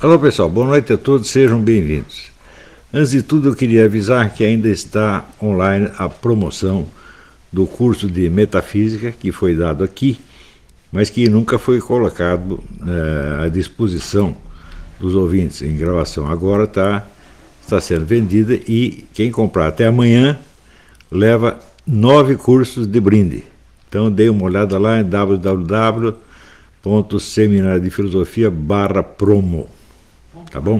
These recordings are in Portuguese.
Alô pessoal, boa noite a todos, sejam bem-vindos. Antes de tudo eu queria avisar que ainda está online a promoção do curso de Metafísica que foi dado aqui, mas que nunca foi colocado à disposição dos ouvintes em gravação. Agora está sendo vendida e quem comprar até amanhã leva 9 cursos de brinde. Então dê uma olhada lá em www.seminariodefilosofia.com/promo. Tá bom?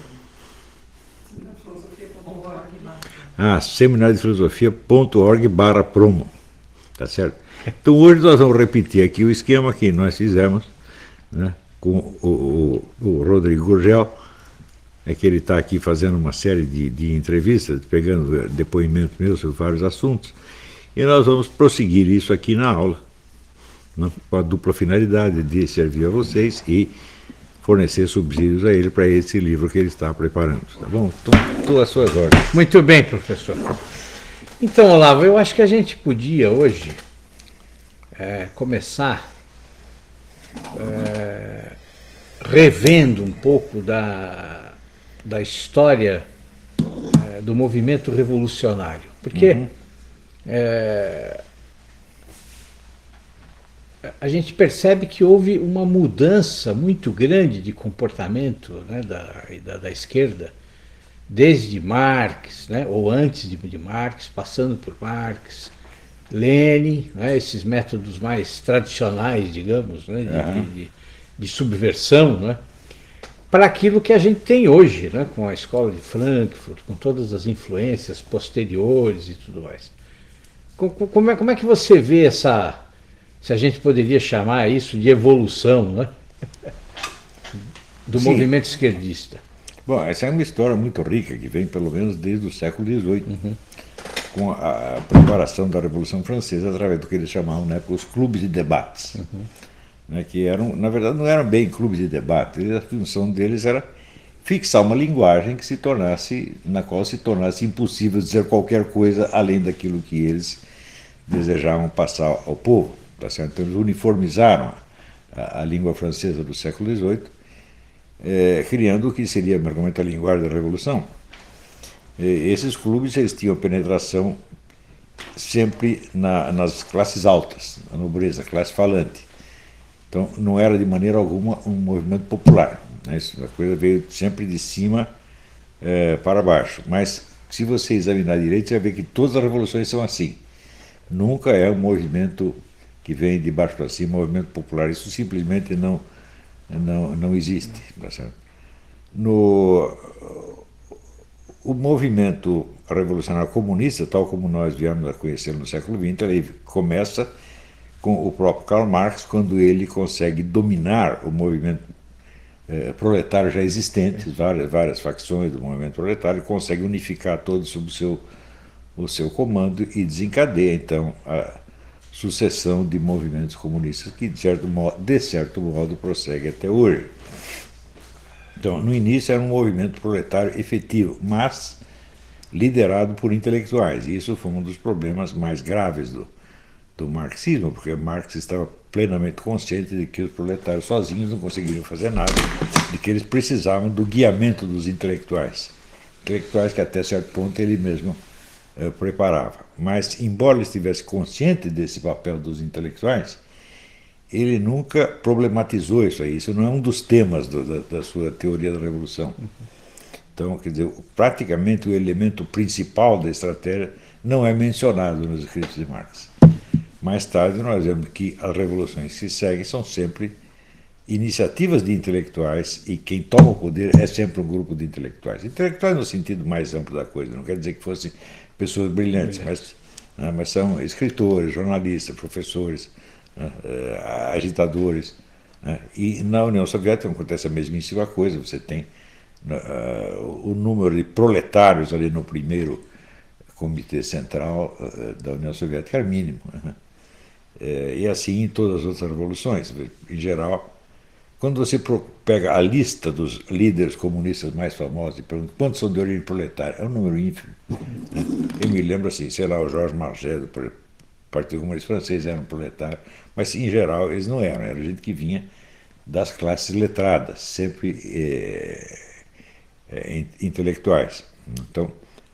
seminariodefilosofia.org/promo. Tá certo? Então hoje nós vamos repetir aqui o esquema que nós fizemos, né, com o Rodrigo Gurgel, que ele está aqui fazendo uma série de entrevistas, pegando depoimentos meus sobre vários assuntos, e nós vamos prosseguir isso aqui na aula, né, com a dupla finalidade de servir a vocês e fornecer subsídios a ele para esse livro que ele está preparando. Tá bom? Então, estou às suas ordens. Muito bem, professor. Então, Olavo, eu acho que a gente podia hoje começar revendo um pouco da história do movimento revolucionário. Porque a gente percebe que houve uma mudança muito grande de comportamento, né, da esquerda, desde Marx, né, ou antes de Marx, passando por Marx, Lenin, né, esses métodos mais tradicionais, digamos, né, de subversão, né, para aquilo que a gente tem hoje, né, com a escola de Frankfurt, com todas as influências posteriores e tudo mais. Como é que você vê essa, se a gente poderia chamar isso de evolução, né, do movimento esquerdista? Bom, essa é uma história muito rica, que vem pelo menos desde o século XVIII, com a preparação da Revolução Francesa através do que eles chamavam na época os clubes de debates, né, que eram, na verdade, não eram bem clubes de debate, a função deles era fixar uma linguagem na qual se tornasse impossível dizer qualquer coisa além daquilo que eles desejavam passar ao povo. Tá certo? Então eles uniformizaram a língua francesa do século XVIII, criando o que seria meramente a linguagem da Revolução. Esses clubes eles tinham penetração sempre nas classes altas, na nobreza, classe falante. Então não era de maneira alguma um movimento popular, né? A coisa veio sempre de cima para baixo. Mas se você examinar direito, você vai ver que todas as revoluções são assim. Nunca é um movimento que vem de baixo para cima, um movimento popular. Isso simplesmente não existe. Tá certo? O movimento revolucionário comunista, tal como nós viemos a conhecer no século XX, ele começa com o próprio Karl Marx, quando ele consegue dominar o movimento proletário já existente, várias facções do movimento proletário, consegue unificar todos sob o seu comando e desencadeia, então, a sucessão de movimentos comunistas que, de certo modo, prossegue até hoje. Então, no início era um movimento proletário efetivo, mas liderado por intelectuais. E isso foi um dos problemas mais graves do marxismo, porque Marx estava plenamente consciente de que os proletários sozinhos não conseguiriam fazer nada, de que eles precisavam do guiamento dos intelectuais. Intelectuais que até certo ponto ele mesmo preparava. Mas, embora ele estivesse consciente desse papel dos intelectuais, ele nunca problematizou isso aí. Isso não é um dos temas da sua teoria da revolução. Então, quer dizer, praticamente o elemento principal da estratégia não é mencionado nos escritos de Marx. Mais tarde nós vemos que as revoluções que se seguem são sempre iniciativas de intelectuais e quem toma o poder é sempre um grupo de intelectuais. Intelectuais no sentido mais amplo da coisa, não quer dizer que fossem pessoas brilhantes, mas são escritores, jornalistas, professores, agitadores. E na União Soviética acontece a mesmíssima coisa, você tem o número de proletários ali no primeiro comitê central da União Soviética era mínimo. E assim em todas as outras revoluções. Em geral, quando você pega a lista dos líderes comunistas mais famosos e pergunta quantos são de origem proletária, é um número ínfimo. Eu me lembro assim, sei lá, o Georges Marchais, do Partido Comunista Francês, era um proletário, mas em geral eles não eram, era gente que vinha das classes letradas, sempre intelectuais. Então,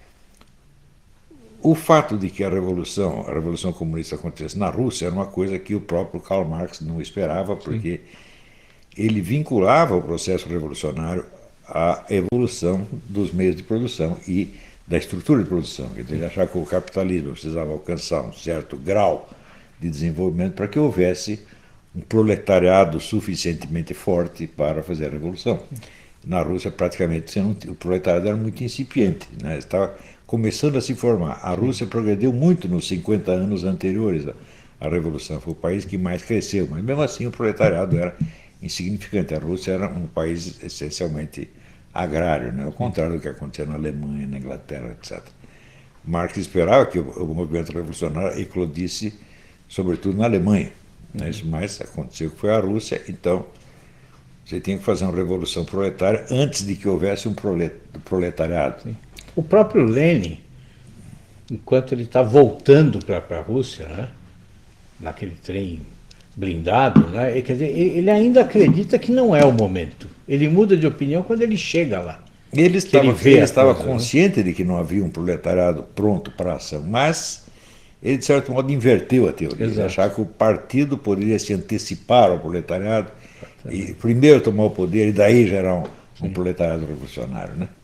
o fato de que a Revolução Comunista acontecesse na Rússia era uma coisa que o próprio Karl Marx não esperava, porque ele vinculava o processo revolucionário à evolução dos meios de produção e da estrutura de produção. Ele achava que o capitalismo precisava alcançar um certo grau de desenvolvimento para que houvesse um proletariado suficientemente forte para fazer a revolução. Na Rússia, praticamente, o proletariado era muito incipiente, né? Estava começando a se formar. A Rússia progrediu muito nos 50 anos anteriores à Revolução. Foi o país que mais cresceu, mas mesmo assim o proletariado era insignificante. A Rússia era um país essencialmente agrário, né? Ao contrário do que acontecia na Alemanha, na Inglaterra, etc. Marx esperava que o movimento revolucionário eclodisse, sobretudo na Alemanha, né? Isso mais aconteceu que foi a Rússia, então você tinha que fazer uma revolução proletária antes de que houvesse um proletariado. Sim. O próprio Lenin, enquanto ele está voltando para a Rússia, né, naquele trem blindado, né, quer dizer, ele ainda acredita que não é o momento. Ele muda de opinião quando ele chega lá. Ele estava consciente, né, de que não havia um proletariado pronto para a ação, mas ele, de certo modo, inverteu a teoria. Ele achava que o partido poderia se antecipar ao proletariado e primeiro tomar o poder e daí gerar um proletariado revolucionário, né?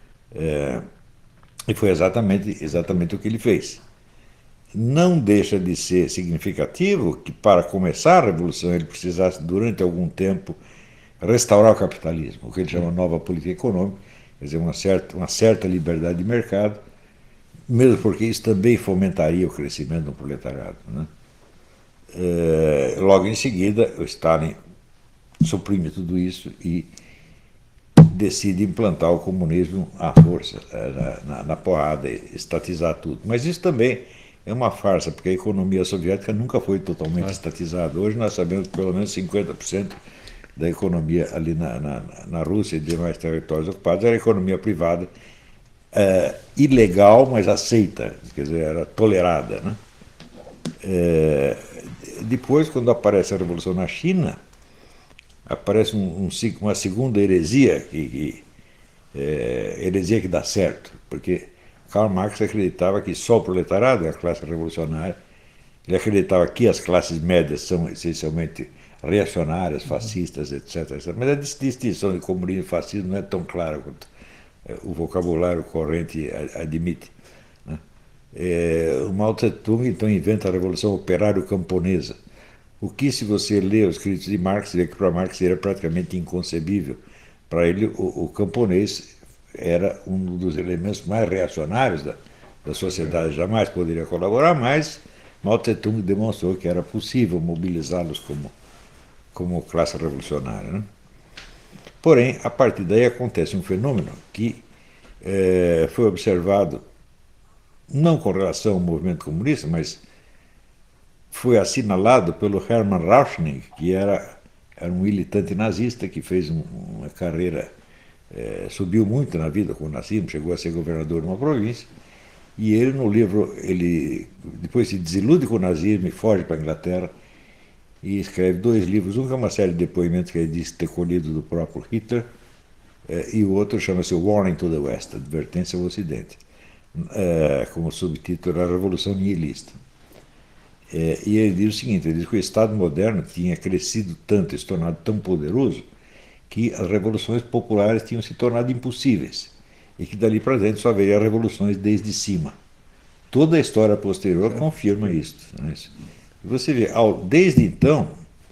E foi exatamente o que ele fez. Não deixa de ser significativo que, para começar a revolução, ele precisasse, durante algum tempo, restaurar o capitalismo, o que ele chama de nova política econômica, quer dizer, uma certa liberdade de mercado, mesmo porque isso também fomentaria o crescimento do proletariado, né? Logo em seguida, o Stalin suprime tudo isso e decide implantar o comunismo à força, na porrada, estatizar tudo. Mas isso também é uma farsa, porque a economia soviética nunca foi totalmente estatizada. Hoje nós sabemos que pelo menos 50% da economia ali na Rússia e demais territórios ocupados era economia privada, ilegal, mas aceita, quer dizer, era tolerada, né? Depois, quando aparece a Revolução na China, aparece uma segunda heresia, heresia que dá certo, porque Karl Marx acreditava que só o proletariado é a classe revolucionária, ele acreditava que as classes médias são essencialmente reacionárias, fascistas, etc. Mas a distinção de comunismo e fascismo não é tão clara quanto o vocabulário corrente admite, né? O Mao Tse-tung então inventa a Revolução Operário-Camponesa, o que, se você lê os escritos de Marx, vê que para Marx era praticamente inconcebível. Para ele, o camponês era um dos elementos mais reacionários da sociedade, jamais poderia colaborar, mas Mao Tse-tung demonstrou que era possível mobilizá-los como classe revolucionária, né? Porém, a partir daí acontece um fenômeno que foi observado não com relação ao movimento comunista, mas foi assinalado pelo Hermann Rauschning, que era um militante nazista que fez uma carreira, subiu muito na vida com o nazismo, chegou a ser governador de uma província, e ele no livro, depois se desilude com o nazismo e foge para a Inglaterra e escreve 2 livros, um que é uma série de depoimentos que ele disse ter colhido do próprio Hitler, e o outro chama-se Warning to the West, Advertência ao Ocidente, como subtítulo A Revolução Nihilista. E ele diz o seguinte, ele diz que o Estado moderno tinha crescido tanto, se tornado tão poderoso, que as revoluções populares tinham se tornado impossíveis, e que dali para dentro só haveria revoluções desde cima. Toda a história posterior confirma isso, né? E você vê, desde então,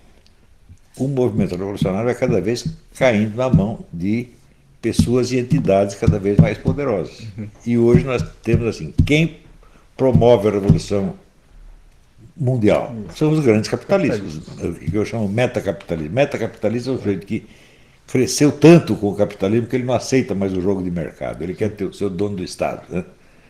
o movimento revolucionário vai cada vez caindo na mão de pessoas e entidades cada vez mais poderosas. E hoje nós temos assim, quem promove a revolução mundial são os grandes capitalistas, que eu chamo metacapitalismo. Metacapitalismo é o sujeito que cresceu tanto com o capitalismo que ele não aceita mais o jogo de mercado, ele quer ser o dono do Estado, né?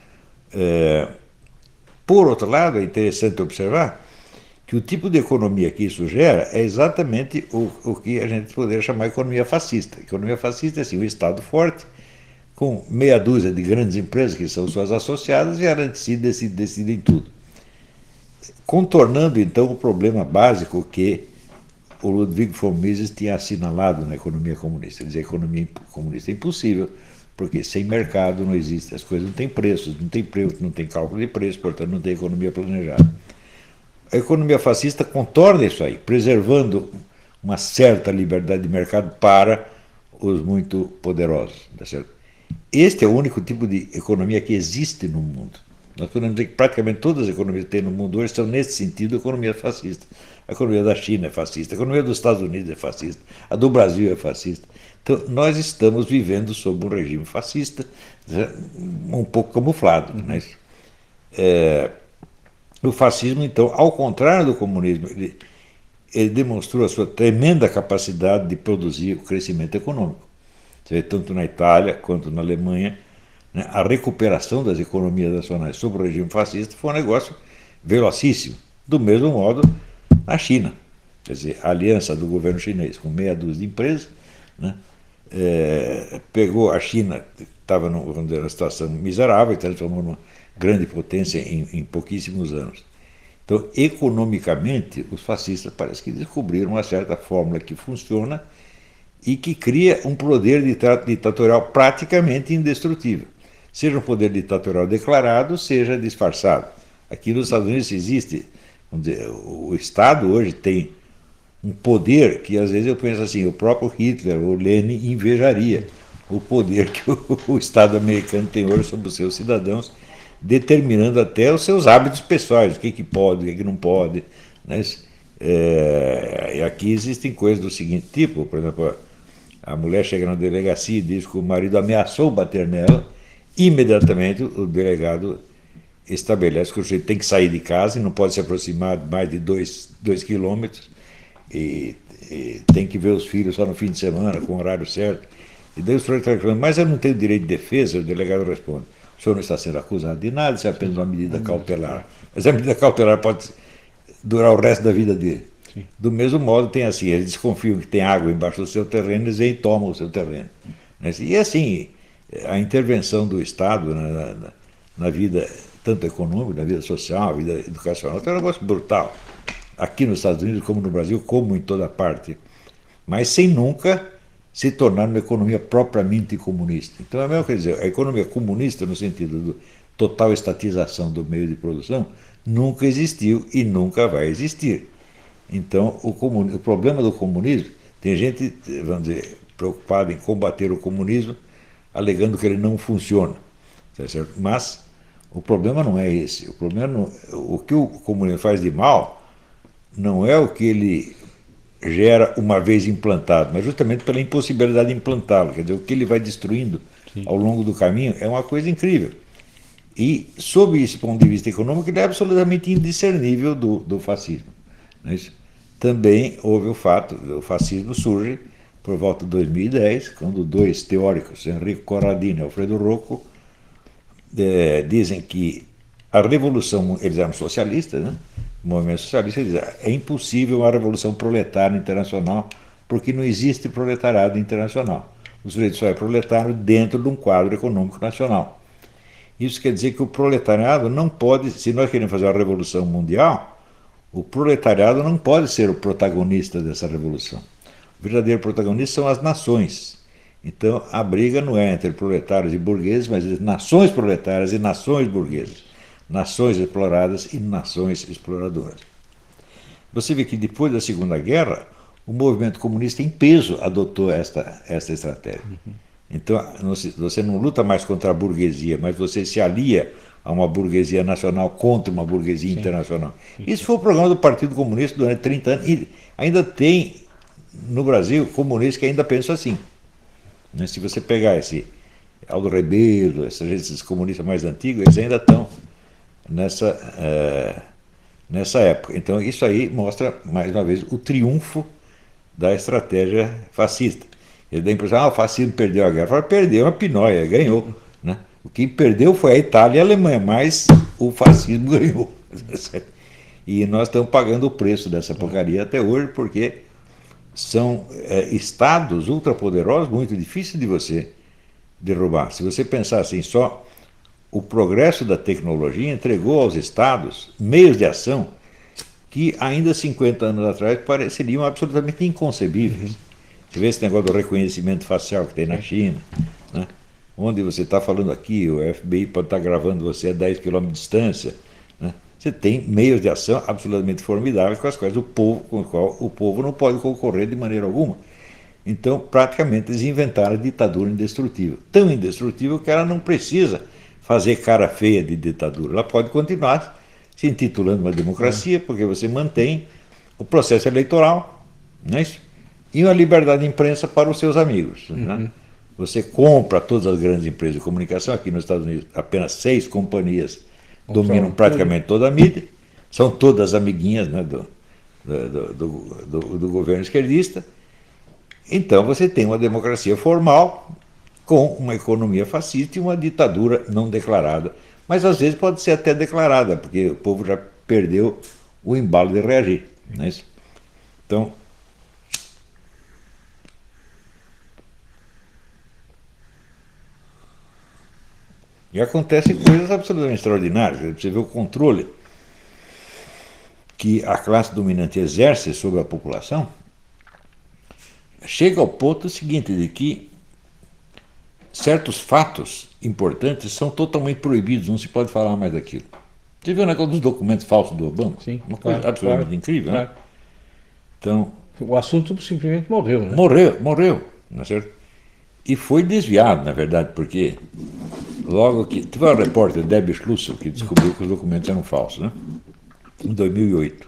Por outro lado, é interessante observar que o tipo de economia que isso gera é exatamente o que a gente poderia chamar de economia fascista. Economia fascista é assim, um Estado forte, com meia dúzia de grandes empresas que são suas associadas e elas decidem tudo. Contornando, então, o problema básico que o Ludwig von Mises tinha assinalado na economia comunista. Ele dizia que a economia comunista é impossível, porque sem mercado não existe, as coisas não têm preços, não tem preço, não tem cálculo de preço, portanto não tem economia planejada. A economia fascista contorna isso aí, preservando uma certa liberdade de mercado para os muito poderosos. Tá certo? Este é o único tipo de economia que existe no mundo. Nós podemos dizer que praticamente todas as economias que tem no mundo hoje são, nesse sentido, economia fascista. A economia da China é fascista, a economia dos Estados Unidos é fascista, a do Brasil é fascista. Então, nós estamos vivendo sob um regime fascista, um pouco camuflado. Né? O fascismo, então, ao contrário do comunismo, ele demonstrou a sua tremenda capacidade de produzir o crescimento econômico. Você vê, tanto na Itália quanto na Alemanha, né, a recuperação das economias nacionais sob o regime fascista foi um negócio velocíssimo. Do mesmo modo, na China. Quer dizer, a aliança do governo chinês com meia dúzia de empresas, né, pegou a China, que estava numa situação miserável, e transformou numa grande potência em pouquíssimos anos. Então, economicamente, os fascistas parece que descobriram uma certa fórmula que funciona e que cria um poder ditatorial praticamente indestrutível. Seja um poder ditatorial declarado, seja disfarçado. Aqui nos Estados Unidos existe, vamos dizer, o Estado hoje tem um poder que às vezes eu penso assim, o próprio Hitler ou Lenin invejaria o poder que o Estado americano tem hoje sobre os seus cidadãos, determinando até os seus hábitos pessoais, o que pode, o que não pode. Né? E aqui existem coisas do seguinte tipo, por exemplo, a mulher chega na delegacia e diz que o marido ameaçou bater nela, imediatamente o delegado estabelece que o sujeito tem que sair de casa e não pode se aproximar mais de 2 quilômetros e tem que ver os filhos só no fim de semana, com o horário certo. E daí o sujeito está falando, mas eu não tenho direito de defesa, o delegado responde. O senhor não está sendo acusado de nada, isso é apenas uma medida cautelar. Mas a medida cautelar pode durar o resto da vida dele. Sim. Do mesmo modo, tem assim, eles desconfiam que tem água embaixo do seu terreno, eles vêm e tomam o seu terreno. E assim, a intervenção do Estado na vida, tanto econômica, na vida social, na vida educacional, é um negócio brutal. Aqui nos Estados Unidos, como no Brasil, como em toda parte. Mas sem nunca se tornar uma economia propriamente comunista. Então, é mesmo, quer dizer, a economia comunista, no sentido de total estatização do meio de produção, nunca existiu e nunca vai existir. Então, o problema do comunismo, tem gente, vamos dizer, preocupada em combater o comunismo, alegando que ele não funciona. Tá certo? Mas o problema não é esse. O problema o que o comunismo faz de mal não é o que ele gera uma vez implantado, mas justamente pela impossibilidade de implantá-lo. Quer dizer, o que ele vai destruindo Sim. ao longo do caminho é uma coisa incrível. E, sob esse ponto de vista econômico, ele é absolutamente indiscernível do fascismo. Não é isso? Também houve o fato, o fascismo surge por volta de 2010, quando dois teóricos, Enrico Corradino e Alfredo Rocco, dizem que a revolução, eles eram socialistas, né? O movimento socialista diz que é impossível uma revolução proletária internacional porque não existe proletariado internacional. O sujeito só é proletário dentro de um quadro econômico nacional. Isso quer dizer que o proletariado não pode, se nós queremos fazer uma revolução mundial, o proletariado não pode ser o protagonista dessa revolução. O verdadeiro protagonista são as nações. Então a briga não é entre proletários e burgueses, mas entre nações proletárias e nações burguesas. Nações exploradas e nações exploradoras. Você vê que depois da Segunda Guerra, o movimento comunista em peso adotou esta estratégia. Então, você não luta mais contra a burguesia, mas você se alia a uma burguesia nacional contra uma burguesia internacional. Isso foi o programa do Partido Comunista durante 30 anos. E ainda tem, no Brasil, comunistas que ainda pensam assim. Se você pegar esse Aldo Rebelo, esses comunistas mais antigos, eles ainda estão nessa época. Então isso aí mostra, mais uma vez, o triunfo da estratégia fascista. Ele dá a impressão, o fascismo perdeu a guerra. Perdeu a pinóia, ganhou. Né? O que perdeu foi a Itália e a Alemanha, mas o fascismo ganhou. E nós estamos pagando o preço dessa porcaria até hoje, porque são estados ultrapoderosos muito difíceis de você derrubar. Se você pensar assim, só o progresso da tecnologia entregou aos estados meios de ação que ainda 50 anos atrás pareceriam absolutamente inconcebíveis. Você vê esse negócio do reconhecimento facial que tem na China, né? Onde você está falando aqui, o FBI pode estar gravando você a 10 quilômetros de distância, né? Você tem meios de ação absolutamente formidáveis com as quais com o qual o povo não pode concorrer de maneira alguma. Então, praticamente, eles inventaram a ditadura indestrutível. Tão indestrutível que ela não precisa fazer cara feia de ditadura. Ela pode continuar se intitulando uma democracia, porque você mantém o processo eleitoral, não é isso? E uma liberdade de imprensa para os seus amigos. Né? Você compra todas as grandes empresas de comunicação. Aqui nos Estados Unidos, apenas 6 companhias dominam praticamente toda a mídia. São todas amiguinhas, né, do governo esquerdista. Então você tem uma democracia formal com uma economia fascista e uma ditadura não declarada. Mas às vezes pode ser até declarada, porque o povo já perdeu o embalo de reagir. Não é isso? Então, e acontecem coisas absolutamente extraordinárias. Você vê o controle que a classe dominante exerce sobre a população, chega ao ponto seguinte, de que certos fatos importantes são totalmente proibidos, não se pode falar mais daquilo. Você viu o negócio dos documentos falsos do Obama? Sim, uma coisa absolutamente incrível, né? Então, o assunto simplesmente morreu, né? Morreu, não é certo? E foi desviado, na verdade, porque logo que... Teve uma repórter, Debbie Schlussel, que descobriu que os documentos eram falsos, né? Em 2008.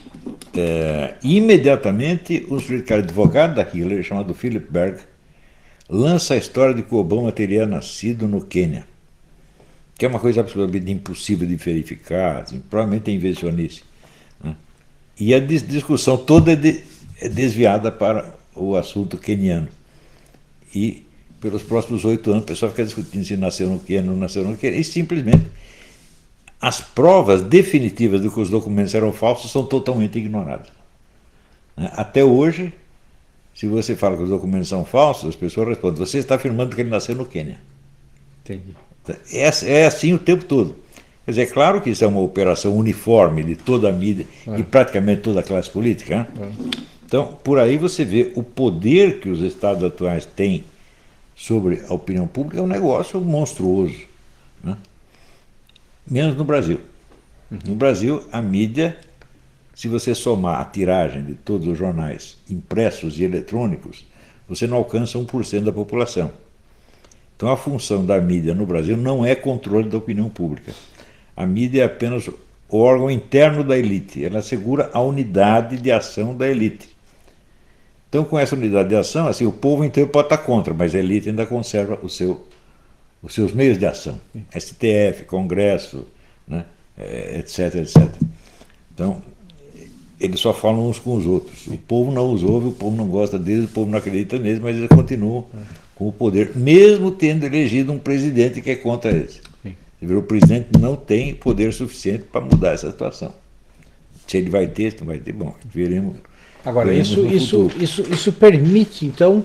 Imediatamente, um sujeito que era advogado da Hillary, chamado Philip Berg, lança a história de que o Obama teria nascido no Quênia, que é uma coisa absolutamente impossível de verificar, assim, provavelmente é invencionice. Né? E a discussão toda é desviada para o assunto queniano. E pelos próximos 8 anos, o pessoal fica discutindo se nasceu no Quênia ou não nasceu no Quênia, e simplesmente as provas definitivas de que os documentos eram falsos são totalmente ignoradas. Né? Até hoje, se você fala que os documentos são falsos, as pessoas respondem: você está afirmando que ele nasceu no Quênia. Entendi. É assim o tempo todo. Quer dizer, é claro que isso é uma operação uniforme de toda a mídia e praticamente toda a classe política. Né? Então, por aí você vê o poder que os estados atuais têm sobre a opinião pública, é um negócio monstruoso. Né? Menos no Brasil. No Brasil, a mídia, se você somar a tiragem de todos os jornais impressos e eletrônicos, você não alcança 1% da população. Então a função da mídia no Brasil não é controle da opinião pública. A mídia é apenas o órgão interno da elite. Ela assegura a unidade de ação da elite. Então, com essa unidade de ação, assim, o povo inteiro pode estar contra, mas a elite ainda conserva os seus meios de ação. STF, Congresso, né, etc, etc. Então, eles só falam uns com os outros. O povo não os ouve, o povo não gosta deles, o povo não acredita neles, mas eles continuam com o poder, mesmo tendo elegido um presidente que é contra eles. O presidente não tem poder suficiente para mudar essa situação. Se ele vai ter, se não vai ter, bom, veremos. Agora, isso permite, então,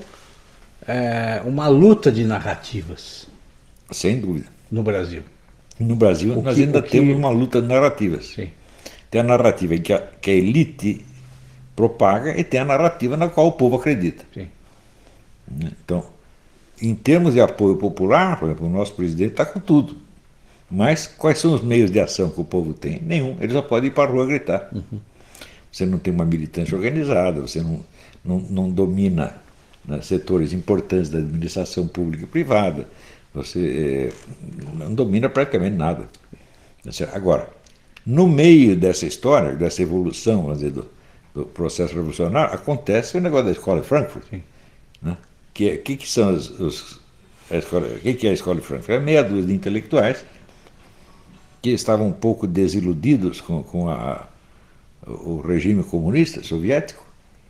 uma luta de narrativas. Sem dúvida. No Brasil. No Brasil, nós ainda temos uma luta de narrativas. Sim. Tem a narrativa que a elite propaga e tem a narrativa na qual o povo acredita. Sim. Então, em termos de apoio popular, por exemplo, o nosso presidente está com tudo. Mas quais são os meios de ação que o povo tem? Nenhum. Ele só pode ir para a rua gritar. Você não tem uma militância organizada, você não domina, né, setores importantes da administração pública e privada, você não domina praticamente nada. Agora, no meio dessa história, dessa evolução, vamos dizer, do processo revolucionário, acontece o negócio da Escola de Frankfurt. Né? Que são a escola, que é a Escola de Frankfurt? É meia dúzia de intelectuais que estavam um pouco desiludidos com o regime comunista soviético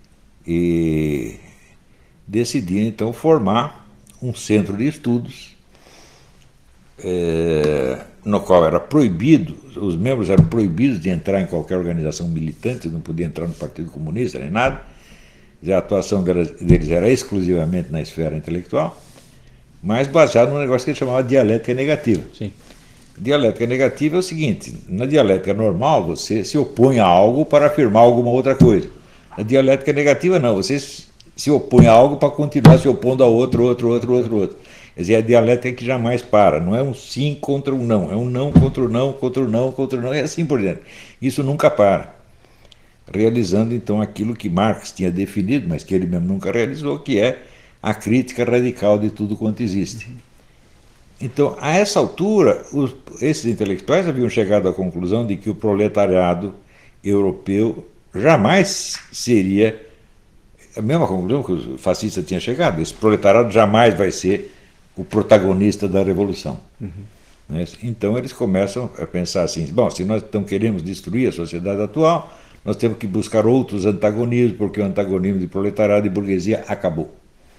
e decidiram então formar um centro de estudos no qual era proibido, os membros eram proibidos de entrar em qualquer organização militante, não podiam entrar no Partido Comunista nem nada, a atuação deles era exclusivamente na esfera intelectual, mas baseado num negócio que ele chamava dialética negativa. Sim. Dialética negativa é o seguinte: na dialética normal você se opõe a algo para afirmar alguma outra coisa. Na dialética negativa não, você se opõe a algo para continuar se opondo a outro. Quer dizer, a dialética que jamais para, não é um sim contra um não, é um não contra o não, contra o não, contra o não, e assim por diante. Isso nunca para. Realizando então aquilo que Marx tinha definido, mas que ele mesmo nunca realizou, que é a crítica radical de tudo quanto existe. Então, a essa altura, esses intelectuais haviam chegado à conclusão de que o proletariado europeu jamais seria a mesma conclusão que o fascista tinha chegado. Esse proletariado jamais vai ser o protagonista da revolução. Então, eles começam a pensar assim: bom, se nós então queremos destruir a sociedade atual, nós temos que buscar outros antagonismos, porque o antagonismo de proletariado e burguesia acabou.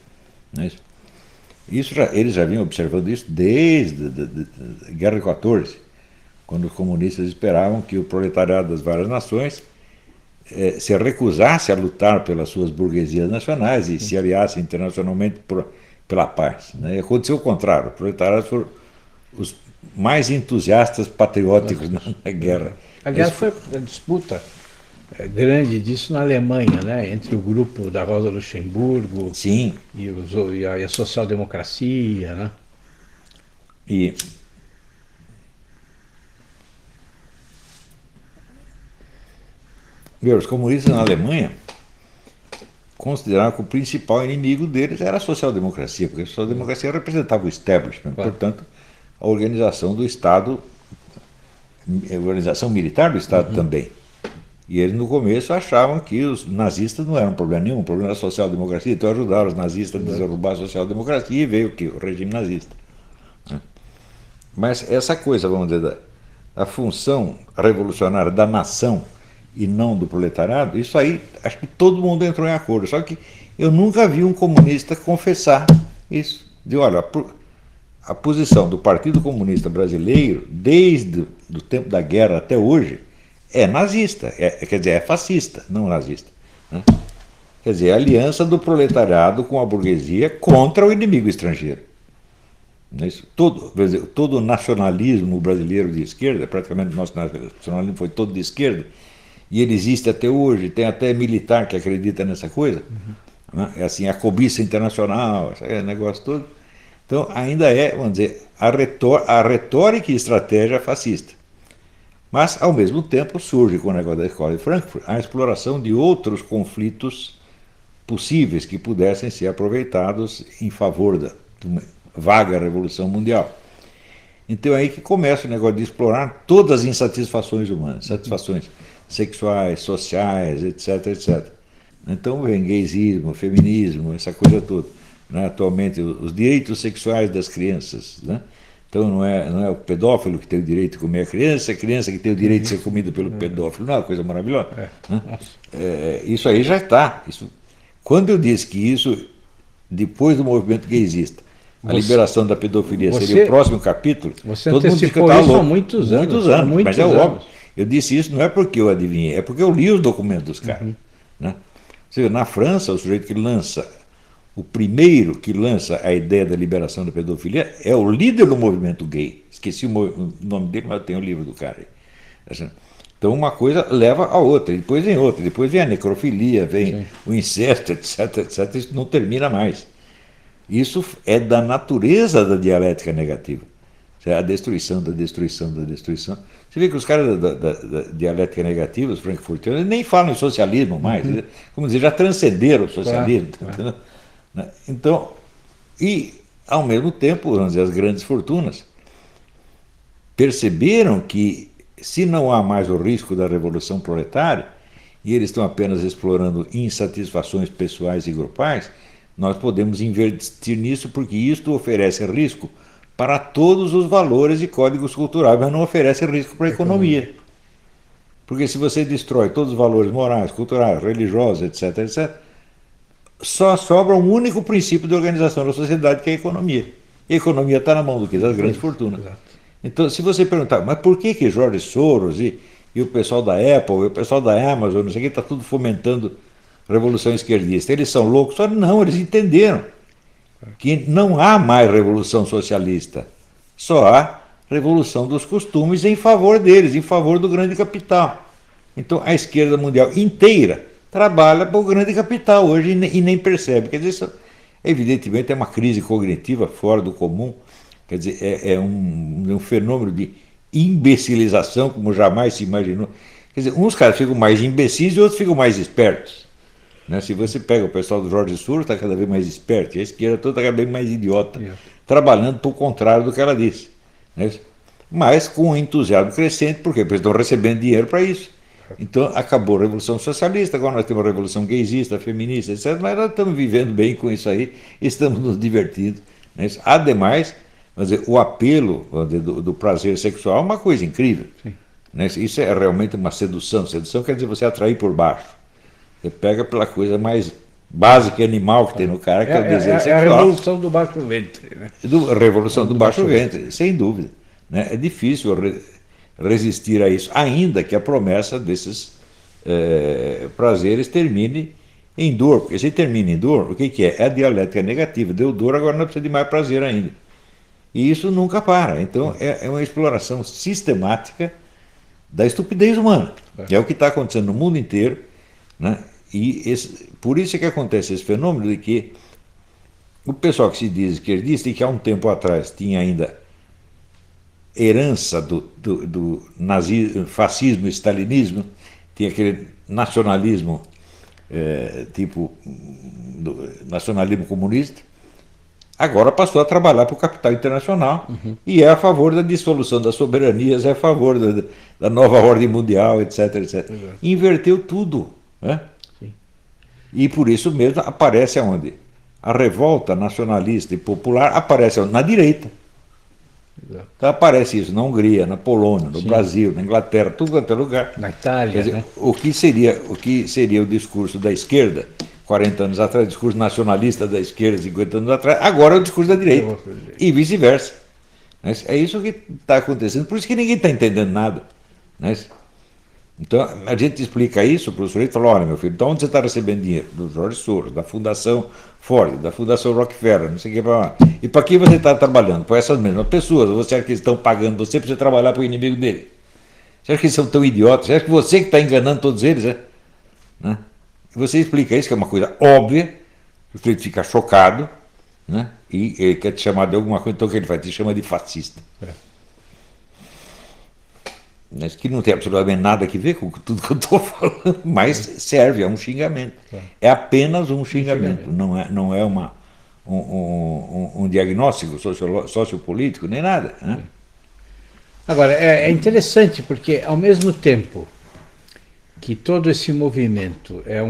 Eles já vinham observando isso desde a Guerra de 14, quando os comunistas esperavam que o proletariado das várias nações se recusasse a lutar pelas suas burguesias nacionais e se aliasse internacionalmente pela paz. Aconteceu o contrário, os proletariados foram os mais entusiastas patrióticos na guerra. Aliás, foi a disputa grande disso na Alemanha, né? Entre o grupo da Rosa Luxemburgo Sim. e a social-democracia, né? E os comunistas na Alemanha consideravam que o principal inimigo deles era a social-democracia, porque a social-democracia representava o establishment, portanto, a organização do Estado, a organização militar do Estado também. E eles, no começo, achavam que os nazistas não eram problema nenhum, o problema era a social-democracia, então ajudaram os nazistas a derrubar a social-democracia e veio o regime nazista. Mas essa coisa, vamos dizer, da função revolucionária da nação e não do proletariado, isso aí, acho que todo mundo entrou em acordo. Só que eu nunca vi um comunista confessar isso. De, olha, a posição do Partido Comunista Brasileiro, desde o tempo da guerra até hoje, é nazista, quer dizer, é fascista, não nazista. Quer dizer, a aliança do proletariado com a burguesia contra o inimigo estrangeiro. Todo o nacionalismo brasileiro de esquerda, praticamente o nosso nacionalismo foi todo de esquerda, e ele existe até hoje, tem até militar que acredita nessa coisa, é assim, a cobiça internacional, esse negócio todo. Então, ainda é, vamos dizer, a retórica e estratégia fascista. Mas, ao mesmo tempo, surge com o negócio da Escola de Frankfurt a exploração de outros conflitos possíveis que pudessem ser aproveitados em favor de uma vaga revolução mundial. Então é aí que começa o negócio de explorar todas as insatisfações humanas, satisfações sexuais, sociais, etc. Então vem gaysismo, feminismo, essa coisa toda. Atualmente, os direitos sexuais das crianças, Então não é o pedófilo que tem o direito de comer a criança que tem o direito de ser comido pelo pedófilo. Não é uma coisa maravilhosa? Isso aí já está. Quando eu disse que isso, depois do movimento gaysista, a liberação da pedofilia seria o próximo capítulo, todo mundo diz que eu estava louco. Há muitos anos. Mas é óbvio. Eu disse isso não é porque eu adivinhei, é porque eu li os documentos dos caras. Você vê, na França, o sujeito que lança, o primeiro que lança a ideia da liberação da pedofilia é o líder do movimento gay. Esqueci o nome dele, mas eu tenho o livro do cara. Então uma coisa leva a outra, depois vem outra, depois vem a necrofilia, vem o incesto, etc. Isso não termina mais. Isso é da natureza da dialética negativa. A destruição da destruição da destruição. Você vê que os caras da dialética negativa, os frankfurtianos, nem falam em socialismo mais. Como dizer, já transcenderam o socialismo. Claro. Então, e ao mesmo tempo, vamos dizer, as grandes fortunas perceberam que se não há mais o risco da revolução proletária, e eles estão apenas explorando insatisfações pessoais e grupais, nós podemos investir nisso porque isto oferece risco para todos os valores e códigos culturais, mas não oferece risco para a economia. Porque se você destrói todos os valores morais, culturais, religiosos, etc., só sobra um único princípio de organização da sociedade, que é a economia. E a economia está na mão do quê? Das grandes fortunas. Então, se você perguntar, mas por que Jorge Soros e o pessoal da Apple, e o pessoal da Amazon, não sei o que, está tudo fomentando revolução esquerdista? Eles são loucos? Não, eles entenderam que não há mais revolução socialista, só há revolução dos costumes em favor deles, em favor do grande capital. Então a esquerda mundial inteira trabalha para o grande capital hoje e nem percebe. Quer dizer, isso, evidentemente é uma crise cognitiva fora do comum, quer dizer, é um fenômeno de imbecilização como jamais se imaginou. Quer dizer, uns caras ficam mais imbecis e outros ficam mais espertos. Né? Se você pega o pessoal do Jorge Soros, está cada vez mais esperto, e a esquerda toda está cada vez mais idiota, trabalhando para o contrário do que ela disse. Né? Mas com um entusiasmo crescente, por quê? Porque eles estão recebendo dinheiro para isso. Então acabou a Revolução Socialista, agora nós temos a Revolução Gaysista, Feminista, etc. Mas nós estamos vivendo bem com isso aí, estamos nos divertindo. Né? Ademais, dizer, o apelo do prazer sexual é uma coisa incrível. Né? Isso é realmente uma sedução. Sedução quer dizer você atrair por baixo. Você pega pela coisa mais básica e animal que tem no cara, que é o desejo sexual. É a revolução do baixo ventre. Né? A revolução do baixo ventre, sem dúvida. Né? É difícil resistir a isso, ainda que a promessa desses prazeres termine em dor. Porque se termina em dor, o que é? É a dialética negativa. Deu dor, agora não precisa de mais prazer ainda. E isso nunca para. Então é uma exploração sistemática da estupidez humana. É o que está acontecendo no mundo inteiro. Né? E por isso é que acontece esse fenômeno de que o pessoal que se diz esquerdista e que há um tempo atrás tinha ainda herança do nazismo, fascismo, stalinismo, tinha aquele nacionalismo tipo nacionalismo comunista, agora passou a trabalhar para o capital internacional e é a favor da dissolução das soberanias, é a favor da nova ordem mundial, etc, etc. Inverteu tudo. Né? E por isso mesmo aparece aonde? A revolta nacionalista e popular aparece aonde? Na direita. Então aparece isso na Hungria, na Polônia, no Brasil, na Inglaterra, tudo quanto é lugar. Na Itália. Quer dizer, né? o que seria o discurso da esquerda 40 anos atrás, o discurso nacionalista da esquerda 50 anos atrás, agora é o discurso da direita. E vice-versa. É isso que está acontecendo, por isso que ninguém está entendendo nada. Né? Então a gente explica isso para o sujeito e fala, olha meu filho, então onde você está recebendo dinheiro? Do Jorge Soros, da Fundação Ford, da Fundação Rockefeller, não sei o que. E para quem você está trabalhando? Para essas mesmas pessoas. Você acha que eles estão pagando você para você trabalhar para o inimigo dele? Você acha que eles são tão idiotas? Você acha que você que está enganando todos eles? Né? E você explica isso, que é uma coisa óbvia, o sujeito fica chocado, né? E ele quer te chamar de alguma coisa, então o que ele faz? Te chama de fascista. Mas que não tem absolutamente nada a ver com tudo que eu estou falando, mas serve, é um xingamento. É apenas um xingamento, não é um diagnóstico sociopolítico, nem nada. Né? Agora, é interessante porque, ao mesmo tempo que todo esse movimento é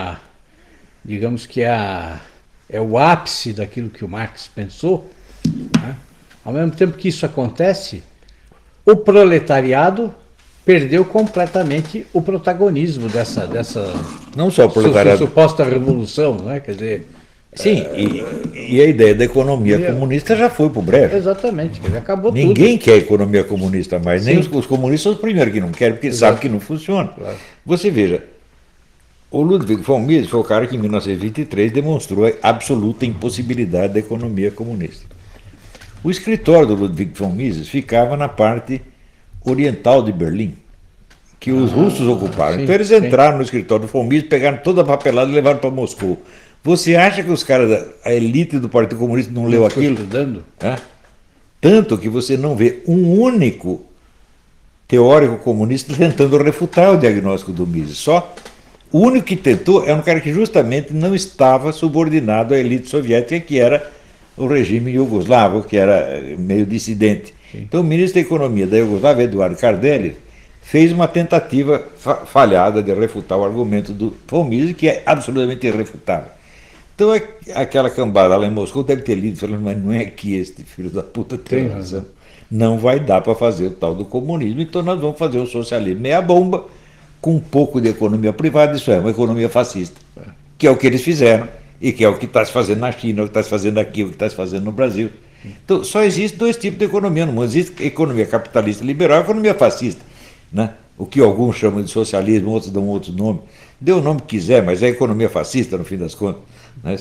digamos que é o ápice daquilo que o Marx pensou, né? Ao mesmo tempo que isso acontece, o proletariado perdeu completamente o protagonismo dessa não só o proletariado, suposta revolução, né? Quer dizer, sim, e a ideia da economia comunista já foi para o breve. Exatamente, quer dizer, acabou tudo. Ninguém quer economia comunista mais, nem os comunistas são os primeiros que não querem, porque sabem que não funciona. Claro. Você veja, o Ludwig von Mises foi o cara que em 1923 demonstrou a absoluta impossibilidade da economia comunista. O escritório do Ludwig von Mises ficava na parte oriental de Berlim, que os russos ocuparam. Então eles entraram no escritório do von Mises, pegaram toda a papelada e levaram para Moscou. Você acha que os caras, a elite do Partido Comunista não leu aquilo? Estudando? Tanto que você não vê um único teórico comunista tentando refutar o diagnóstico do Mises. Só o único que tentou é um cara que justamente não estava subordinado à elite soviética, que era o regime iugoslavo, que era meio dissidente. Então o ministro da Economia da Iugoslávia, Eduardo Cardelli, fez uma tentativa falhada de refutar o argumento do von Mises, que é absolutamente irrefutável. Então aquela cambada lá em Moscou deve ter lido, falando, mas não é que este filho da puta tem razão. Não vai dar para fazer o tal do comunismo, então nós vamos fazer o socialismo meia bomba, com um pouco de economia privada, isso é, uma economia fascista, que é o que eles fizeram. E que é o que está se fazendo na China, o que está se fazendo aqui, o que está se fazendo no Brasil. Então, só existem dois tipos de economia no mundo. Existe economia capitalista liberal e economia fascista. Né? O que alguns chamam de socialismo, outros dão outro nome. Dê o nome que quiser, mas é economia fascista, no fim das contas. Né?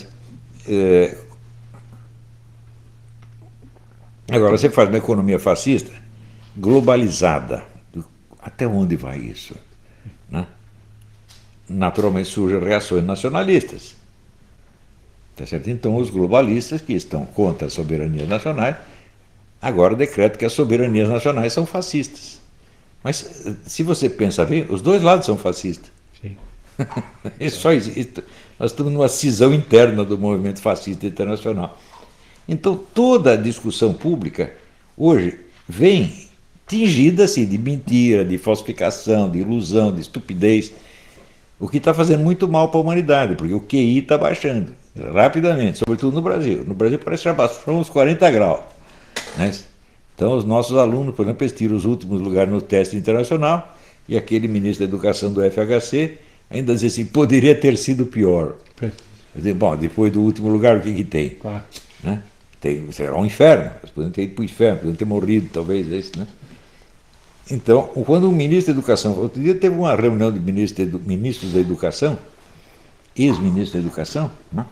Agora, você faz uma economia fascista, globalizada. Até onde vai isso? Né? Naturalmente surgem reações nacionalistas. Tá certo? Então, os globalistas que estão contra as soberanias nacionais agora decretam que as soberanias nacionais são fascistas. Mas, se você pensa bem, os dois lados são fascistas. Sim. Isso só existe. Nós estamos numa cisão interna do movimento fascista internacional. Então, toda a discussão pública hoje vem tingida assim, de mentira, de falsificação, de ilusão, de estupidez, o que está fazendo muito mal para a humanidade, porque o QI está baixando rapidamente, sobretudo no Brasil. No Brasil parece que já baixou uns 40 graus. Né? Então, os nossos alunos, por exemplo, eles tiram os últimos lugares no teste internacional e aquele ministro da Educação do FHC ainda diz assim, poderia ter sido pior. Bom, depois do último lugar, o que tem? Claro. Né? Será um inferno, eles poderiam ter ido para o inferno, poderiam ter morrido, talvez, né? Então, quando o ministro da Educação, outro dia teve uma reunião de ministros da Educação, ex-ministros da Educação, né?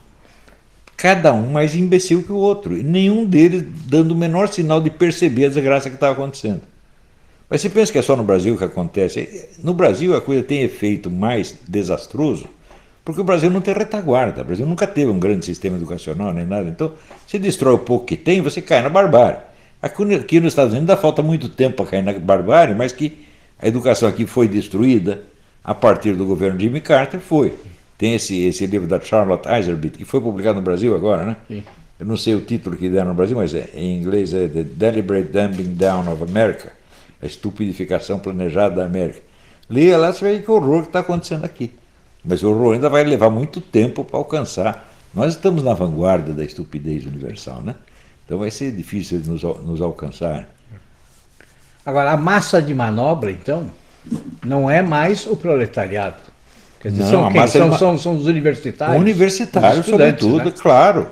Cada um mais imbecil que o outro, e nenhum deles dando o menor sinal de perceber a desgraça que estava acontecendo. Mas você pensa que é só no Brasil que acontece? No Brasil a coisa tem efeito mais desastroso, porque o Brasil não tem retaguarda, o Brasil nunca teve um grande sistema educacional nem nada, então você destrói o pouco que tem, você cai na barbárie. Aqui nos Estados Unidos ainda falta muito tempo para cair na barbárie, mas que a educação aqui foi destruída a partir do governo de Jimmy Carter, foi. Tem esse livro da Charlotte Iserbyt, que foi publicado no Brasil agora, né? Sim. Eu não sei o título que deram no Brasil, mas em inglês é The Deliberate Dumbing Down of America, a estupidificação planejada da América. Leia lá, você vê que horror que está acontecendo aqui. Mas o horror ainda vai levar muito tempo para alcançar. Nós estamos na vanguarda da estupidez universal, né? Então vai ser difícil nos alcançar. Agora, a massa de manobra, então, não é mais o proletariado. Quer dizer, Não, são a quem? massa São os universitários? Universitários, os estudantes, sobretudo, né? claro.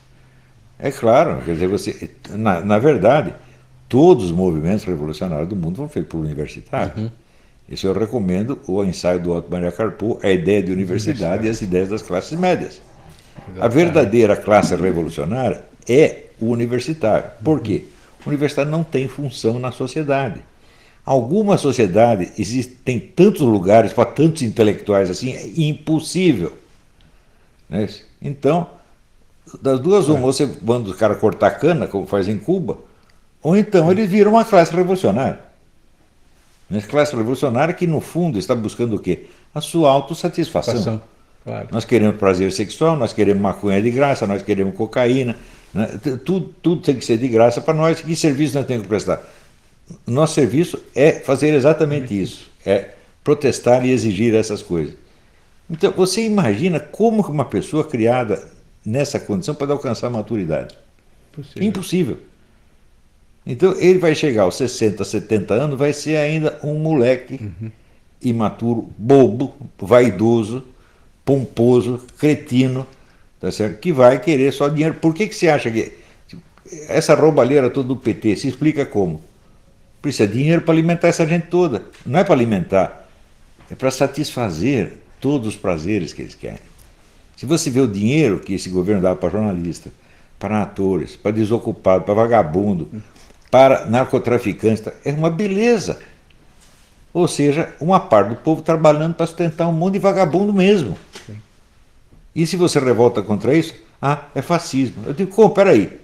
É claro, quer dizer, na verdade, todos os movimentos revolucionários do mundo foram feitos por universitários. Uhum. Isso eu recomendo o ensaio do Otto Maria Carpo, a ideia de universidade e as ideias das classes médias. A verdadeira classe revolucionária é o universitário. Por quê? O universitário não tem função na sociedade. Alguma sociedade tem tantos lugares para tantos intelectuais assim, é impossível. Né? Então, das duas, uma, você manda os caras cortar cana, como faz em Cuba, ou então eles viram uma classe revolucionária. Uma classe revolucionária que, no fundo, está buscando o quê? A sua autossatisfação. Claro. Nós queremos prazer sexual, nós queremos maconha de graça, nós queremos cocaína, né? Tudo tem que ser de graça para nós. Que serviço nós temos que prestar? Nosso serviço é fazer exatamente isso, é protestar e exigir essas coisas. Então, você imagina como uma pessoa criada nessa condição pode alcançar a maturidade? Impossível. Então, ele vai chegar aos 60, 70 anos, vai ser ainda um moleque imaturo, bobo, vaidoso, pomposo, cretino, tá certo? Que vai querer só dinheiro. Por que você acha que essa roubalheira toda do PT se explica como? Precisa de dinheiro para alimentar essa gente toda. Não é para alimentar, é para satisfazer todos os prazeres que eles querem. Se você vê o dinheiro que esse governo dá para jornalista, para atores, para desocupado, para vagabundo, para narcotraficantes, é uma beleza. Ou seja, uma parte do povo trabalhando para sustentar um monte de vagabundo mesmo. Sim. E se você revolta contra isso, é fascismo. Eu digo, como? Peraí.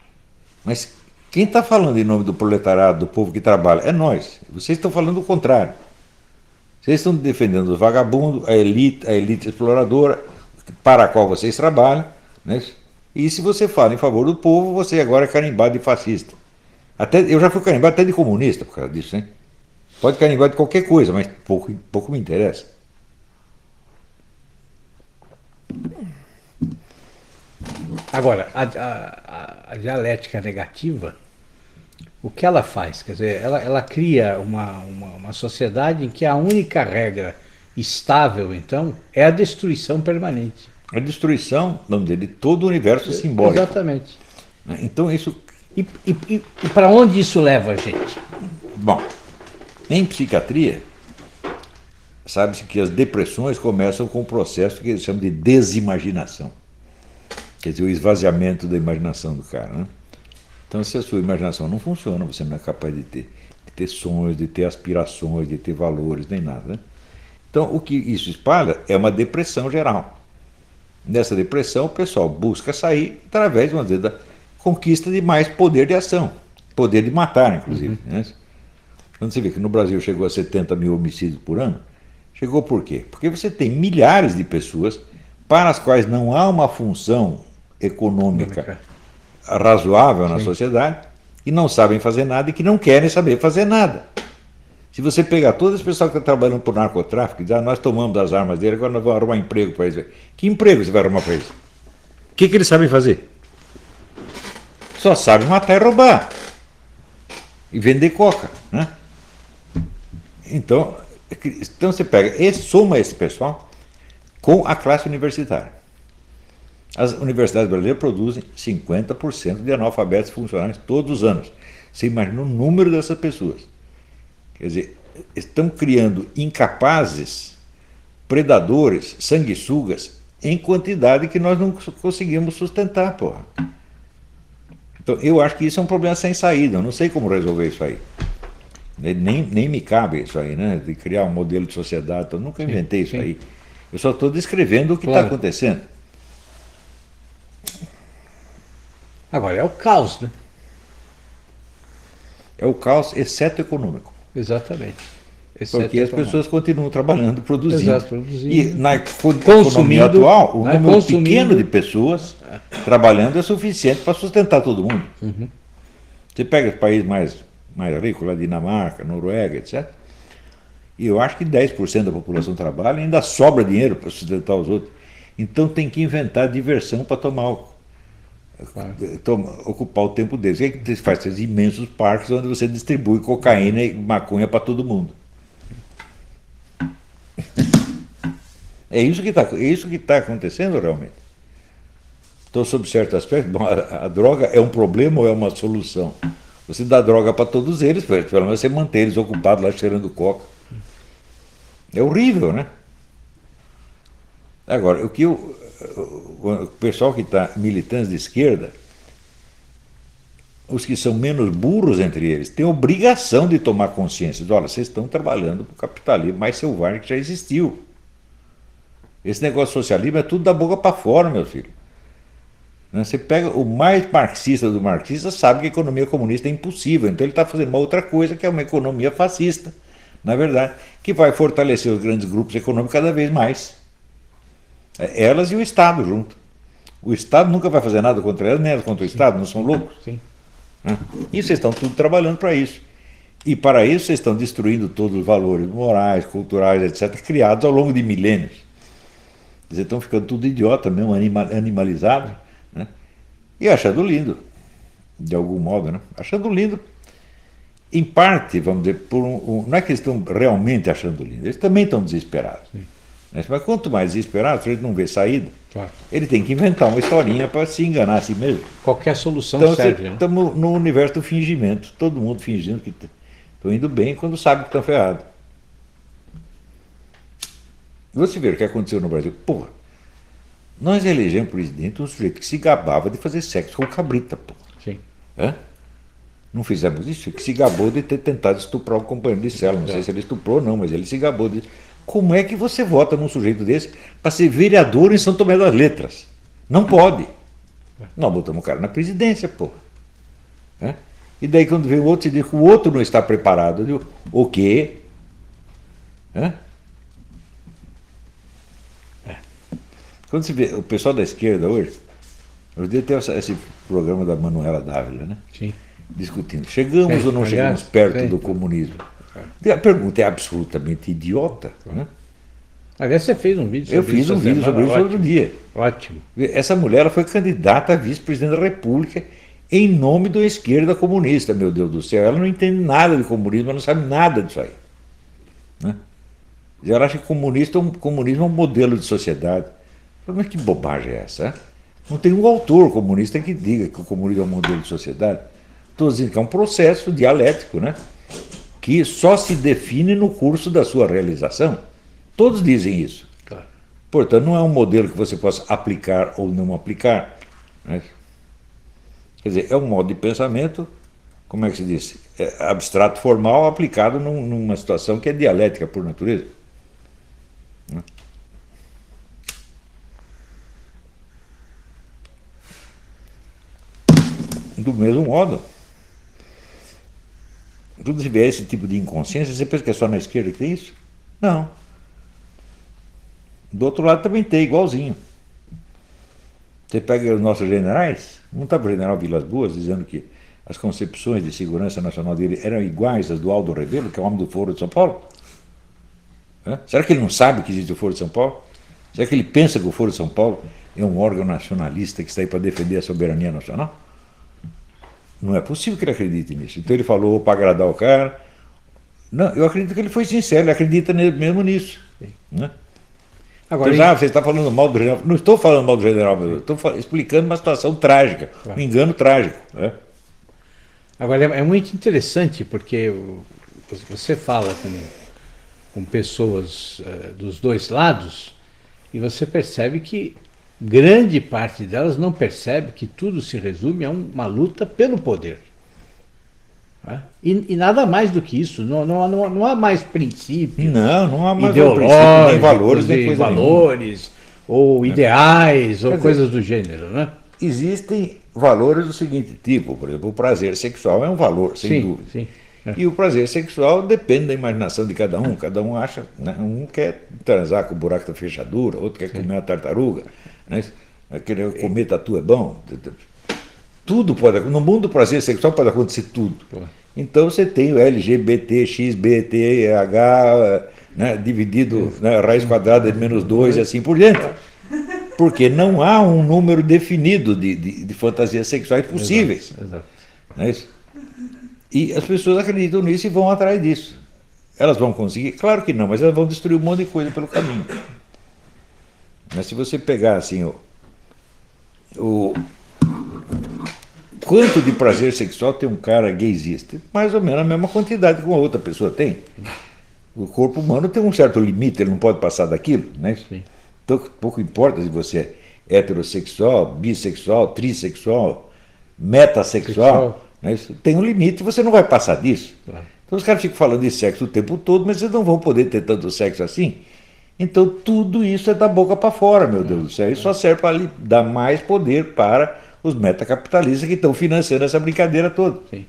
Mas quem está falando em nome do proletariado, do povo que trabalha? É nós. Vocês estão falando o contrário. Vocês estão defendendo os vagabundos, a elite exploradora, para a qual vocês trabalham, né? E se você fala em favor do povo, você agora é carimbado de fascista. Eu já fui carimbado até de comunista por causa disso, hein? Pode carimbar de qualquer coisa, mas pouco me interessa. Agora, a dialética negativa, o que ela faz? Quer dizer, ela cria uma sociedade em que a única regra estável, então, é a destruição permanente. A destruição, vamos dizer, de todo o universo simbólico. Exatamente. Então isso... E para onde isso leva a gente? Bom, em psiquiatria, sabe-se que as depressões começam com um processo que eles chamam de desimaginação. Quer dizer, o esvaziamento da imaginação do cara, né? Então, se a sua imaginação não funciona, você não é capaz de ter. ter sonhos, de ter aspirações, de ter valores, nem nada. Né? Então, o que isso espalha é uma depressão geral. Nessa depressão, o pessoal busca sair através, vamos dizer, da conquista de mais poder de ação, poder de matar, inclusive. Né? Quando você vê que no Brasil chegou a 70 mil homicídios por ano, chegou por quê? Porque você tem milhares de pessoas para as quais não há uma função econômica razoável na sociedade e não sabem fazer nada e que não querem saber fazer nada. Se você pegar todas as pessoas que estão trabalhando por narcotráfico e dizer, nós tomamos as armas dele, agora nós vamos arrumar emprego para eles. Que emprego você vai arrumar para eles? O que eles sabem fazer? Só sabem matar e roubar. E vender coca. Né? Então você pega e soma esse pessoal com a classe universitária. As universidades brasileiras produzem 50% de analfabetos funcionários todos os anos. Você imagina o número dessas pessoas. Quer dizer, estão criando incapazes, predadores, sanguessugas, em quantidade que nós não conseguimos sustentar, porra. Então, eu acho que isso é um problema sem saída. Eu não sei como resolver isso aí. Nem me cabe isso aí, né? De criar um modelo de sociedade. Eu nunca inventei isso aí. Eu só estou descrevendo o que está acontecendo. Agora, é o caos, né? É o caos, exceto econômico. Exatamente. Porque as pessoas continuam trabalhando, produzindo. Exato, produzindo. E na economia atual, o número pequeno de pessoas trabalhando é suficiente para sustentar todo mundo. Uhum. Você pega os países mais ricos, lá Dinamarca, Noruega, etc. E eu acho que 10% da população trabalha e ainda sobra dinheiro para sustentar os outros. Então tem que inventar diversão para ocupar o tempo deles. O que você faz? Esses imensos parques onde você distribui cocaína e maconha para todo mundo. É isso que está acontecendo realmente. Então, sob certo aspecto, bom, a droga é um problema ou é uma solução? Você dá droga para todos eles, pelo menos você mantém eles ocupados lá cheirando coca. É horrível, né? Agora, o pessoal que está militante de esquerda, os que são menos burros entre eles, têm obrigação de tomar consciência de, olha, vocês estão trabalhando para o capitalismo mais selvagem que já existiu. Esse negócio de socialismo é tudo da boca para fora, meu filho. Você pega o mais marxista do marxista, sabe que a economia comunista é impossível, então ele está fazendo uma outra coisa que é uma economia fascista, na verdade, que vai fortalecer os grandes grupos econômicos cada vez mais. Elas e o Estado junto. O Estado nunca vai fazer nada contra elas, nem elas contra o Estado, não são loucos? Sim. E vocês estão tudo trabalhando para isso. E para isso vocês estão destruindo todos os valores morais, culturais, etc., criados ao longo de milênios. Vocês estão ficando tudo idiota mesmo, animalizado, né? E achando lindo, de algum modo, né? Achando lindo, em parte, vamos dizer, não é que eles estão realmente achando lindo, eles também estão desesperados. Sim. Mas quanto mais desesperado, se ele não vê saída, claro, ele tem que inventar uma historinha para se enganar a si mesmo. Qualquer solução então, serve. Estamos no universo do fingimento, todo mundo fingindo que estão indo bem quando sabe que estão ferrados. Você vê o que aconteceu no Brasil. Porra, nós elegemos presidente um sujeito que se gabava de fazer sexo com cabrita, porra. Sim. Hã? Não fizemos isso, que se gabou de ter tentado estuprar o companheiro de cela. Não sei se ele estuprou ou não, mas ele se gabou disso. Como é que você vota num sujeito desse para ser vereador em São Tomé das Letras? Não pode. Nós botamos o cara na presidência, porra. E daí quando vem o outro, você diz que o outro não está preparado. Eu digo, o quê? Quando você vê o pessoal da esquerda hoje tem esse programa da Manuela Dávila, né? Sim. Discutindo. Chegamos ou não chegamos perto do comunismo? A pergunta é absolutamente idiota. Né? Aliás, você fez um vídeo sobre isso. Eu fiz um vídeo sobre isso outro dia. Ótimo. Essa mulher ela foi candidata a vice-presidente da República em nome da esquerda comunista, meu Deus do céu. Ela não entende nada de comunismo, ela não sabe nada disso aí. Né? Ela acha que comunismo é um modelo de sociedade. Mas que bobagem é essa? Não tem um autor comunista que diga que o comunismo é um modelo de sociedade. Estou dizendo que é um processo dialético, né? Que só se define no curso da sua realização. Todos dizem isso. Claro. Portanto, não é um modelo que você possa aplicar ou não aplicar. Né? Quer dizer, é um modo de pensamento como é que se diz? Abstrato formal aplicado numa situação que é dialética por natureza. Né? Do mesmo modo, quando você vê esse tipo de inconsciência, você pensa que é só na esquerda que tem isso? Não. Do outro lado também tem, igualzinho. Você pega os nossos generais, não estava o general Vilas Boas dizendo que as concepções de segurança nacional dele eram iguais às do Aldo Rebelo, que é o homem do Foro de São Paulo? Será que ele não sabe que existe o Foro de São Paulo? Será que ele pensa que o Foro de São Paulo é um órgão nacionalista que está aí para defender a soberania nacional? Não é possível que ele acredite nisso. Então ele falou para agradar o cara. Não, eu acredito que ele foi sincero, ele acredita mesmo nisso. Né? Agora, então, você está falando mal do general. Não estou falando mal do general, eu estou explicando uma situação trágica, um engano trágico. Né? Agora, é muito interessante, porque você fala com pessoas dos dois lados, e você percebe que grande parte delas não percebe que tudo se resume a uma luta pelo poder. E nada mais do que isso, não há mais princípios não há mais ideológicos, nem valores, nem coisa valores ou ideais, ou coisas do gênero. Né? Existem valores do seguinte tipo, por exemplo, o prazer sexual é um valor, sem dúvida. Sim. E o prazer sexual depende da imaginação de cada um acha, né? Um quer transar com o buraco da fechadura, outro quer comer uma tartaruga, né? Querer comer tatu é bom. Tudo pode acontecer. No mundo do prazer sexual pode acontecer tudo. Então você tem o LGBT, XBTH, né, dividido, né, raiz quadrada de -2 e assim por diante. Porque não há um número definido de fantasias sexuais possíveis. Exato. Não é isso? E as pessoas acreditam nisso e vão atrás disso. Elas vão conseguir? Claro que não, mas elas vão destruir um monte de coisa pelo caminho. Mas se você pegar assim o quanto de prazer sexual tem um cara gaysista? Mais ou menos a mesma quantidade que uma outra pessoa tem. O corpo humano tem um certo limite, ele não pode passar daquilo, né? Sim. Então, pouco importa se você é heterossexual, bissexual, trissexual, metassexual, né? Tem um limite e você não vai passar disso. Claro. Então os caras ficam falando de sexo o tempo todo, mas eles não vão poder ter tanto sexo assim. Então tudo isso é da boca para fora, meu Deus do céu. Isso só serve para dar mais poder para os metacapitalistas que estão financiando essa brincadeira toda. Sim.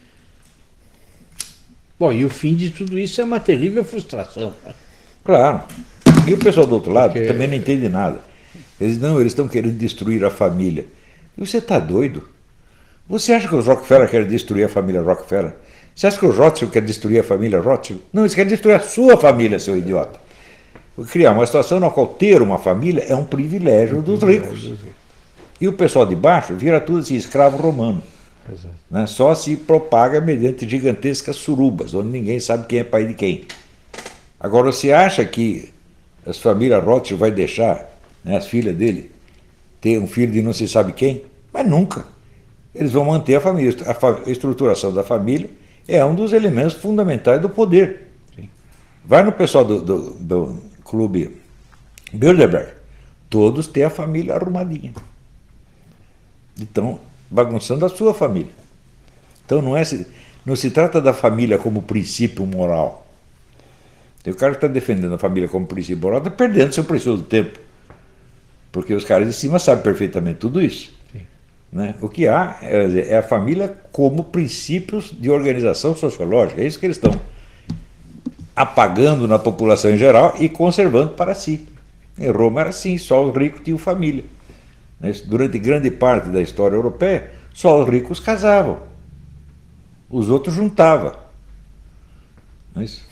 Bom, e o fim de tudo isso é uma terrível frustração. Claro. E o pessoal do outro lado também não entende nada. Eles estão querendo destruir a família. E você está doido? Você acha que os Rockefeller querem destruir a família Rockefeller? Você acha que os Rothschild querem destruir a família Rothschild? Não, eles querem destruir a sua família, seu idiota. Criar uma situação na qual ter uma família é um privilégio dos ricos. E o pessoal de baixo vira tudo assim, escravo romano. Né? Só se propaga mediante gigantescas surubas, onde ninguém sabe quem é pai de quem. Agora, você acha que as famílias Rothschild vai deixar, né, as filhas dele ter um filho de não se sabe quem? Mas nunca. Eles vão manter a família. A estruturação da família é um dos elementos fundamentais do poder. Sim. Vai no pessoal do clube Bilderberg, todos têm a família arrumadinha. Então, bagunçando a sua família. Então não se trata da família como princípio moral. Tem o cara que está defendendo a família como princípio moral, está perdendo seu precioso tempo. Porque os caras de cima sabem perfeitamente tudo isso. Né? O que há é a família como princípios de organização sociológica. É isso que eles estão apagando na população em geral e conservando para si. Em Roma era assim, só os ricos tinham família. Durante grande parte da história europeia, só os ricos casavam. Os outros juntavam. Não é isso?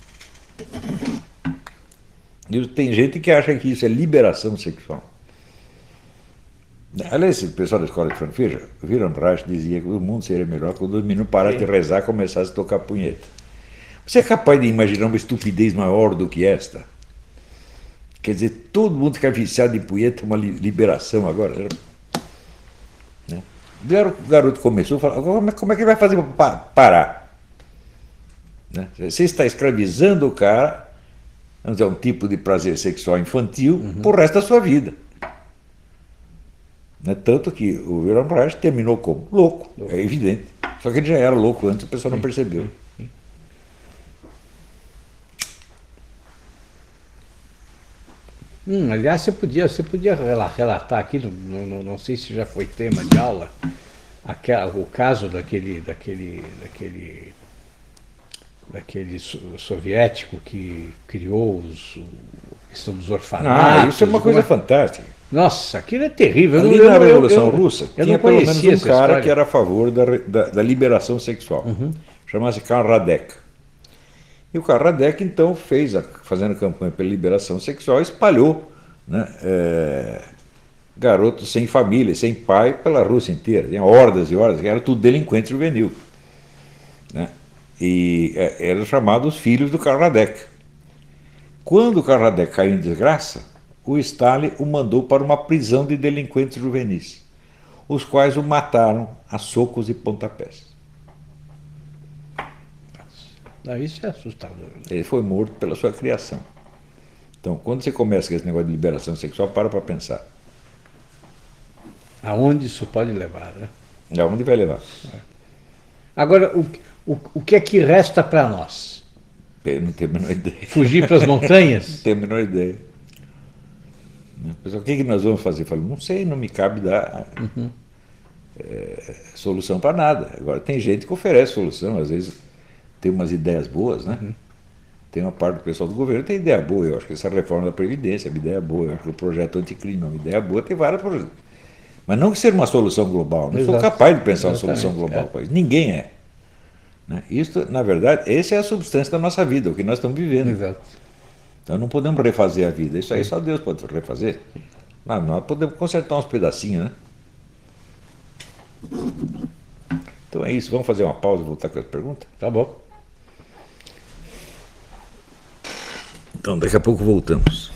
E tem gente que acha que isso é liberação sexual. Aliás, o pessoal da escola de Frankfurt, o Wilhelm Reich dizia que o mundo seria melhor quando os meninos parassem de rezar e começassem a tocar punheta. Você é capaz de imaginar uma estupidez maior do que esta? Quer dizer, todo mundo fica viciado em punheta, uma liberação agora. Né? O garoto começou a falar, como é que ele vai fazer para parar? Né? Você está escravizando o cara, vamos dizer, um tipo de prazer sexual infantil, por resto da sua vida. Né? Tanto que o Wilhelm Reich terminou como louco, é evidente. Só que ele já era louco antes, o pessoal não percebeu. Aliás, você podia relatar aqui, não sei se já foi tema de aula, o caso daquele soviético que criou a questão dos orfanatos. Isso é uma coisa fantástica. Nossa, aquilo é terrível. Ali na Revolução Russa, tinha pelo menos um cara história. que era a favor da liberação sexual. Chama-se Karl Radek. E o Karl Radek, então, fazendo campanha pela liberação sexual, espalhou, né, garotos sem família, sem pai, pela Rússia inteira. Tinha hordas e hordas, que era tudo delinquente juvenil. Né? E eram chamados filhos do Karl Radek. Quando o Karl Radek caiu em desgraça, o Stalin o mandou para uma prisão de delinquentes juvenis, os quais o mataram a socos e pontapés. Isso é assustador. Né? Ele foi morto pela sua criação. Então, quando você começa com esse negócio de liberação sexual, para pensar. Aonde isso pode levar, né? Aonde vai levar? Agora, o que é que resta para nós? Eu não tenho a menor ideia. Fugir para as montanhas? Não tenho a menor ideia. Pessoal, o que nós vamos fazer? Eu falo, não sei, não me cabe dar solução para nada. Agora, tem gente que oferece solução, às vezes tem umas ideias boas, né? Tem uma parte do pessoal do governo que tem ideia boa. Eu acho que essa reforma da Previdência é uma ideia boa. Eu acho que o projeto anticrime é uma ideia boa. Tem várias projetos. Mas não que seja uma solução global. Não sou capaz de pensar uma solução global para isso. Ninguém é. Né? Isso, na verdade, essa é a substância da nossa vida, o que nós estamos vivendo. Exato. Então não podemos refazer a vida. Isso aí só Deus pode refazer. Mas nós podemos consertar uns pedacinhos, né? Então é isso. Vamos fazer uma pausa e voltar com as perguntas? Tá bom. Então, daqui a pouco voltamos.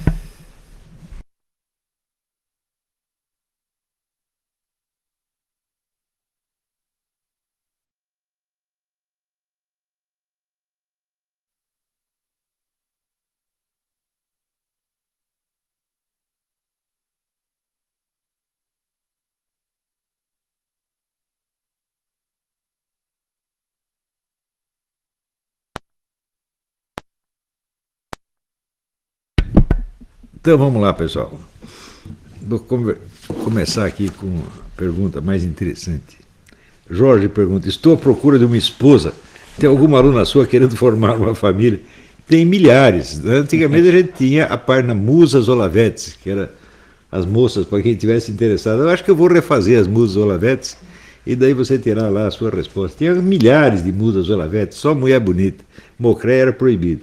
Então vamos lá, pessoal. Vou começar aqui com uma pergunta mais interessante. Jorge pergunta: estou à procura de uma esposa. Tem alguma aluna sua querendo formar uma família? Tem milhares. Antigamente a gente tinha a página Musas Olavetes, que era as moças, para quem tivesse interessado. Eu acho que eu vou refazer as Musas Olavetes e daí você terá lá a sua resposta. Tinha milhares de Musas Olavetes, só mulher bonita. Mocré era proibido.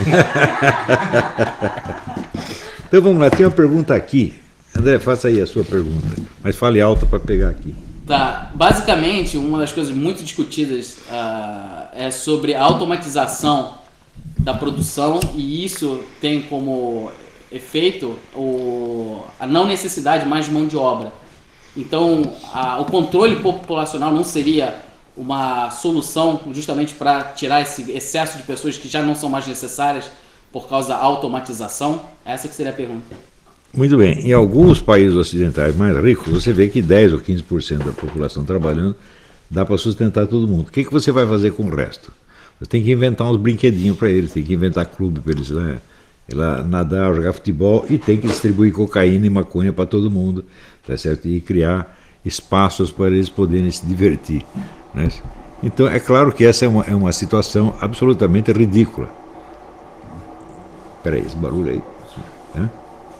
Então vamos lá, tem uma pergunta aqui. André, faça aí a sua pergunta, mas fale alto para pegar aqui. Tá, basicamente, uma das coisas muito discutidas é sobre a automatização da produção, e isso tem como efeito a não necessidade mais de mão de obra. Então, o controle populacional não seria uma solução justamente para tirar esse excesso de pessoas que já não são mais necessárias por causa da automatização? Essa que seria a pergunta. Muito bem. Em alguns países ocidentais mais ricos, você vê que 10 ou 15% da população trabalhando dá para sustentar todo mundo. O que você vai fazer com o resto? Você tem que inventar uns brinquedinhos para eles, tem que inventar clube para eles, né? Ir lá nadar, jogar futebol, e tem que distribuir cocaína e maconha para todo mundo, tá certo? E criar espaços para eles poderem se divertir, né? Então, é claro que essa é uma situação absolutamente ridícula. Espera aí, esse barulho aí. Né?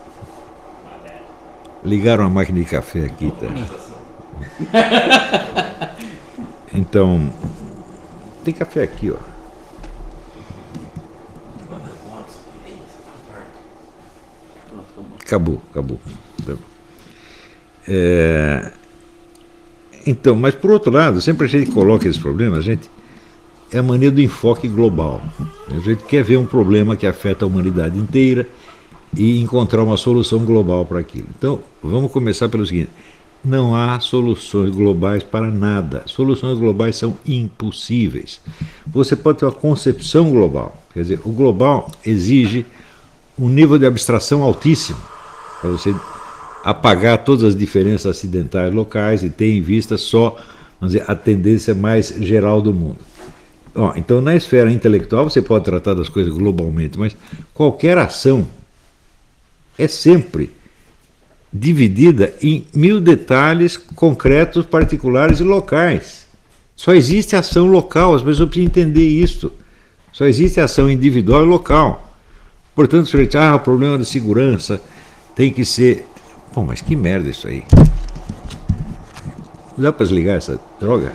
Ligaram a máquina de café aqui, tá? Então, tem café aqui, ó. Acabou. Então, mas por outro lado, sempre a gente coloca esse problema, é a mania do enfoque global. A gente quer ver um problema que afeta a humanidade inteira e encontrar uma solução global para aquilo. Então, vamos começar pelo seguinte: não há soluções globais para nada. Soluções globais são impossíveis. Você pode ter uma concepção global. Quer dizer, o global exige um nível de abstração altíssimo para você apagar todas as diferenças acidentais locais e ter em vista só vamos dizer, a tendência mais geral do mundo. Ó, então, na esfera intelectual, você pode tratar das coisas globalmente, mas qualquer ação é sempre dividida em 1000 detalhes concretos, particulares e locais. Só existe ação local, as pessoas precisam entender isso. Só existe ação individual e local. Portanto, se você o problema da segurança tem que ser... Pô, mas que merda isso aí. Não dá para desligar essa droga?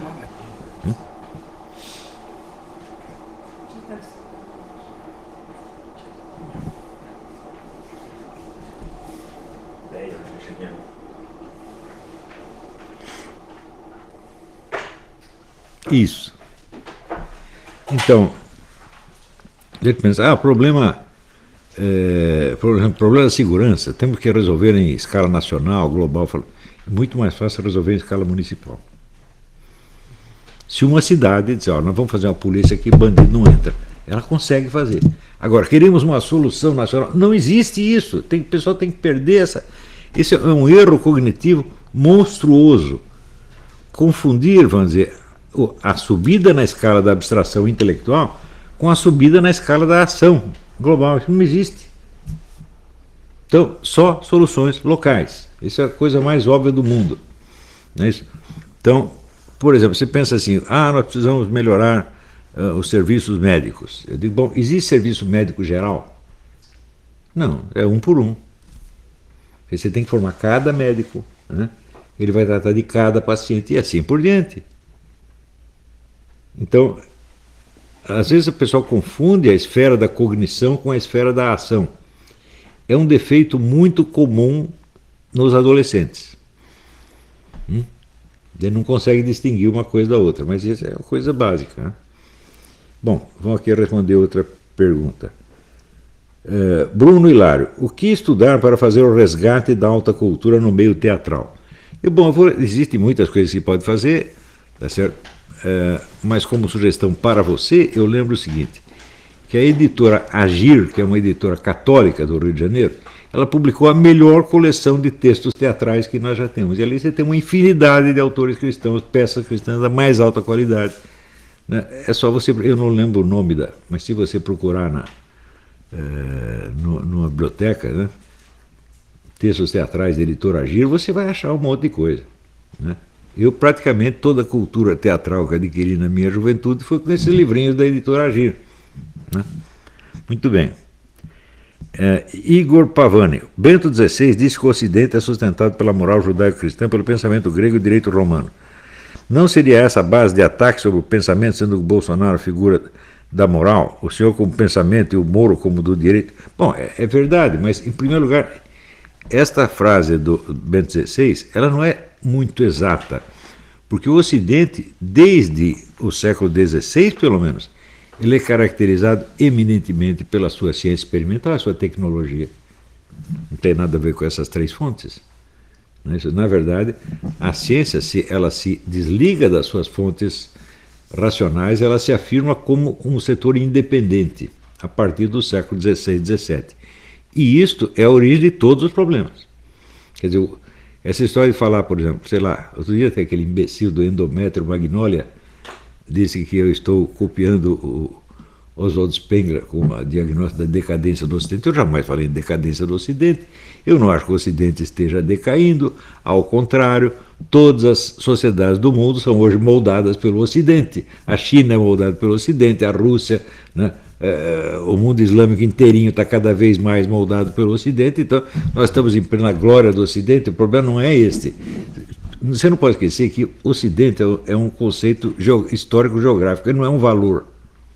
Isso. Então, a gente pensa, problema da segurança, temos que resolver em escala nacional, global. É muito mais fácil resolver em escala municipal. Se uma cidade diz, nós vamos fazer uma polícia que bandido não entra, ela consegue fazer. Agora, queremos uma solução nacional. Não existe isso. O pessoal tem que perder essa... Esse é um erro cognitivo monstruoso. Confundir, vamos dizer, a subida na escala da abstração intelectual com a subida na escala da ação global. Isso não existe. Então, só soluções locais. Essa é a coisa mais óbvia do mundo. Não é isso? Então, por exemplo, você pensa assim, nós precisamos melhorar os serviços médicos. Eu digo, bom, existe serviço médico geral? Não, é um por um. Você tem que formar cada médico, né? Ele vai tratar de cada paciente e assim por diante. Então, às vezes o pessoal confunde a esfera da cognição com a esfera da ação. É um defeito muito comum nos adolescentes. Ele não consegue distinguir uma coisa da outra, mas isso é uma coisa básica, né? Bom, vamos aqui responder outra pergunta. Bruno Hilário, o que estudar para fazer o resgate da alta cultura no meio teatral? Existem muitas coisas que se pode fazer, tá certo? Mas como sugestão para você, eu lembro o seguinte, que a editora Agir, que é uma editora católica do Rio de Janeiro, ela publicou a melhor coleção de textos teatrais que nós já temos. E ali você tem uma infinidade de autores cristãos, peças cristãs da mais alta qualidade, né? É só você, eu não lembro o nome mas se você procurar numa biblioteca, né, textos teatrais da editora Agir, você vai achar um monte de coisa, né? Eu praticamente toda a cultura teatral que adquiri na minha juventude foi com esses livrinhos da editora Agir, né? Muito bem. Igor Pavani, Bento XVI disse que o Ocidente é sustentado pela moral judaico-cristã, pelo pensamento grego e direito romano. Não seria essa a base de ataque sobre o pensamento, sendo o Bolsonaro a figura da moral, o senhor como pensamento e o Moro como do direito? Bom, é verdade, mas em primeiro lugar, esta frase do Bento XVI, ela não é muito exata, porque o Ocidente, desde o século XVI, pelo menos, ele é caracterizado eminentemente pela sua ciência experimental, a sua tecnologia. Não tem nada a ver com essas três fontes. Na verdade, a ciência, se ela se desliga das suas fontes racionais, ela se afirma como um setor independente, a partir do século XVI e XVII. E isto é a origem de todos os problemas. Quer dizer, essa história de falar, por exemplo, sei lá, outro dia tem aquele imbecil do endométrio Magnolia, disse que eu estou copiando o Oswald Spengler com a diagnóstico da decadência do Ocidente. Eu jamais falei em decadência do Ocidente. Eu não acho que o Ocidente esteja decaindo. Ao contrário, todas as sociedades do mundo são hoje moldadas pelo Ocidente. A China é moldada pelo Ocidente, a Rússia, né? O mundo islâmico inteirinho está cada vez mais moldado pelo Ocidente. Então, nós estamos em plena glória do Ocidente. O problema não é este. Você não pode esquecer que o Ocidente é um conceito histórico-geográfico, ele não é um valor.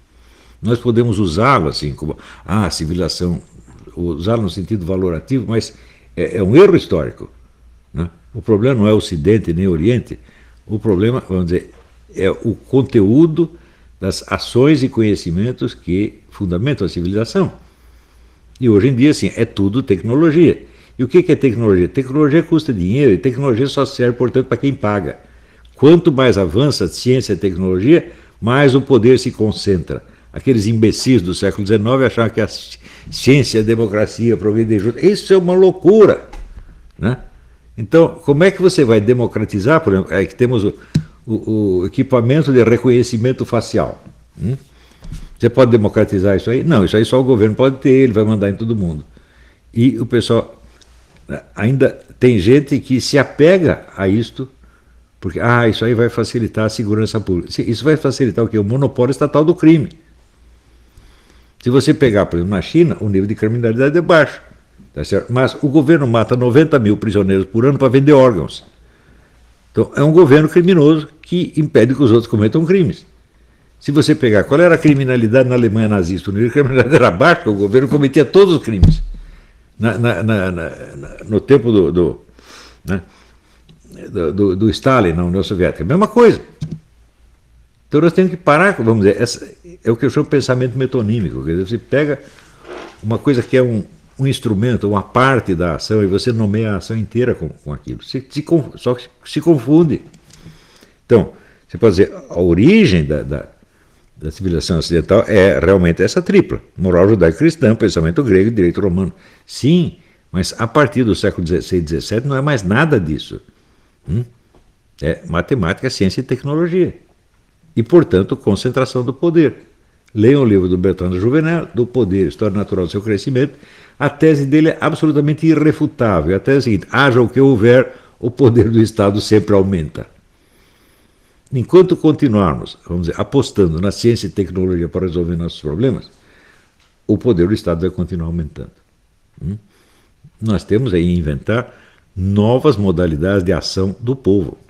Nós podemos usá-lo assim, como a civilização, usá-lo no sentido valorativo, mas é um erro histórico, né? O problema não é Ocidente nem Oriente, o problema, vamos dizer, é o conteúdo das ações e conhecimentos que fundamentam a civilização. E hoje em dia, assim, é tudo tecnologia. E o que é tecnologia? Tecnologia custa dinheiro e tecnologia só serve, portanto, para quem paga. Quanto mais avança a ciência e a tecnologia, mais o poder se concentra. Aqueles imbecis do século XIX achavam que a ciência, a democracia, progredir junto. Isso é uma loucura, né? Então, como é que você vai democratizar? Por exemplo, que temos o equipamento de reconhecimento facial. Você pode democratizar isso aí? Não, isso aí só o governo pode ter, ele vai mandar em todo mundo. E o pessoal, ainda tem gente que se apega a isto, porque isso aí vai facilitar a segurança pública. Isso vai facilitar o quê? O monopólio estatal do crime. Se você pegar, por exemplo, na China, o nível de criminalidade é baixo. Tá certo? Mas o governo mata 90 mil prisioneiros por ano para vender órgãos. Então, é um governo criminoso que impede que os outros cometam crimes. Se você pegar qual era a criminalidade na Alemanha nazista, o nível de criminalidade era baixo, porque o governo cometia todos os crimes. No tempo do Stalin, na União Soviética, a mesma coisa. Então nós temos que parar, vamos dizer, é o que eu chamo de pensamento metonímico. Quer dizer, você pega uma coisa que é um instrumento, uma parte da ação, e você nomeia a ação inteira com aquilo. Só que se confunde. Então, você pode dizer, a origem da civilização ocidental é realmente essa tripla: moral judaico-cristã, pensamento grego e direito romano. Sim, mas a partir do século XVI e XVII não é mais nada disso. É matemática, ciência e tecnologia. E, portanto, concentração do poder. Leiam o livro do Bertrand Juvenel, Do Poder, História Natural do Seu Crescimento. A tese dele é absolutamente irrefutável. A tese é a seguinte: haja o que houver, o poder do Estado sempre aumenta. Enquanto continuarmos, vamos dizer, apostando na ciência e tecnologia para resolver nossos problemas, o poder do Estado vai continuar aumentando. Nós temos aí que inventar novas modalidades de ação do povo.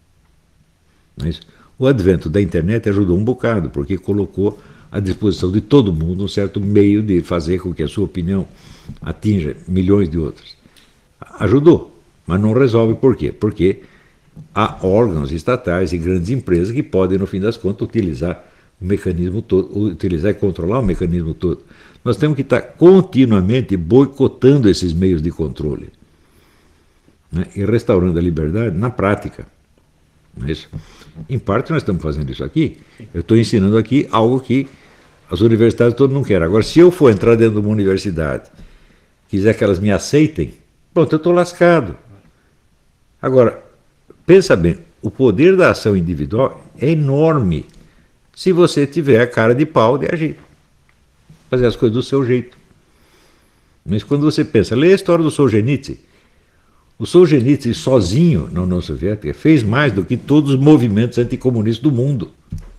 Não é isso? O advento da internet ajudou um bocado, porque colocou à disposição de todo mundo um certo meio de fazer com que a sua opinião atinja milhões de outros. Ajudou, mas não resolve. Por quê? Porque há órgãos estatais e grandes empresas que podem, no fim das contas, utilizar o mecanismo todo, utilizar e controlar o mecanismo todo. Nós temos que estar continuamente boicotando esses meios de controle, né, e restaurando a liberdade na prática. Não é isso? Em parte nós estamos fazendo isso aqui. Eu estou ensinando aqui algo que as universidades todas não querem. Agora, se eu for entrar dentro de uma universidade, quiser que elas me aceitem, pronto, eu estou lascado. Agora, pensa bem, o poder da ação individual é enorme se você tiver a cara de pau de agir, fazer as coisas do seu jeito. Mas quando você pensa, lê a história do Solzhenitsyn. O Solzhenitsyn sozinho na União Soviética fez mais do que todos os movimentos anticomunistas do mundo.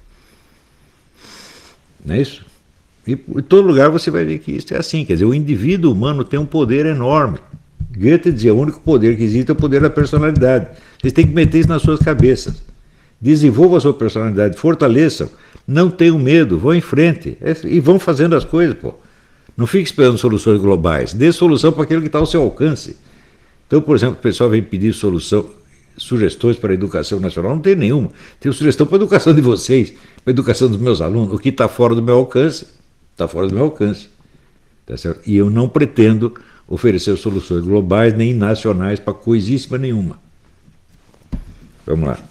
Não é isso? E em todo lugar você vai ver que isso é assim. Quer dizer, o indivíduo humano tem um poder enorme. Goethe dizia, o único poder que existe é o poder da personalidade. Vocês têm que meter isso nas suas cabeças. Desenvolvam a sua personalidade, fortaleçam, não tenham medo, vão em frente e vão fazendo as coisas, pô. Não fique esperando soluções globais, dê solução para aquilo que está ao seu alcance. Então, por exemplo, o pessoal vem pedir sugestões para a educação nacional, não tem nenhuma. Tem sugestão para a educação de vocês, para a educação dos meus alunos. O que está fora do meu alcance, está fora do meu alcance. Tá certo? E eu não pretendo oferecer soluções globais nem nacionais para coisíssima nenhuma. Vamos lá.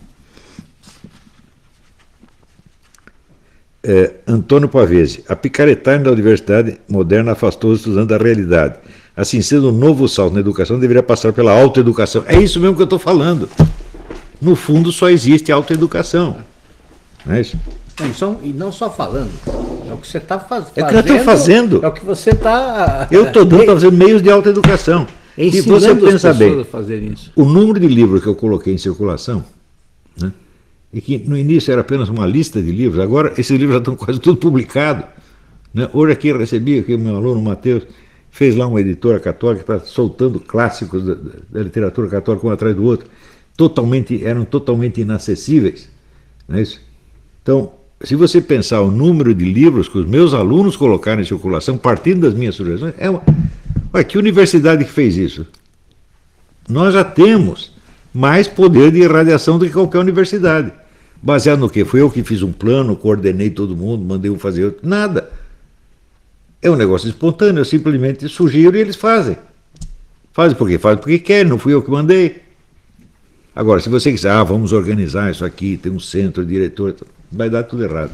Antônio Pavese. A picaretagem da universidade moderna afastou os estudantes da realidade. Assim sendo, um novo salto na educação deveria passar pela autoeducação. É isso mesmo que eu estou falando. No fundo, só existe autoeducação. Não é isso? E não só falando. É o que você está fazendo. É o que eu estou fazendo. É o que você está... Eu estou fazendo meios de autoeducação. E você pensa bem, a fazer isso. O número de livros que eu coloquei em circulação, né, e que no início era apenas uma lista de livros, agora esses livros já estão quase tudo publicados. Né? Hoje aqui eu recebi, aqui o meu aluno, Matheus, fez lá uma editora católica que está soltando clássicos da literatura católica um atrás do outro, eram totalmente inacessíveis. Não é isso? Então, se você pensar o número de livros que os meus alunos colocaram em circulação, partindo das minhas sugestões, Olha, que universidade que fez isso? Nós já temos mais poder de irradiação do que qualquer universidade. Baseado no quê? Foi eu que fiz um plano, coordenei todo mundo, mandei um fazer outro. Nada. É um negócio espontâneo, eu simplesmente sugiro e eles fazem. Fazem por quê? Fazem porque querem, não fui eu que mandei. Agora, se você quiser, vamos organizar isso aqui, tem um centro, diretor, vai dar tudo errado.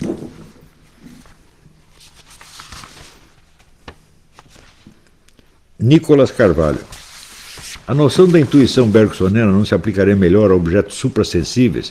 Nicolas Carvalho. A noção da intuição bergsoniana não se aplicaria melhor a objetos suprassensíveis,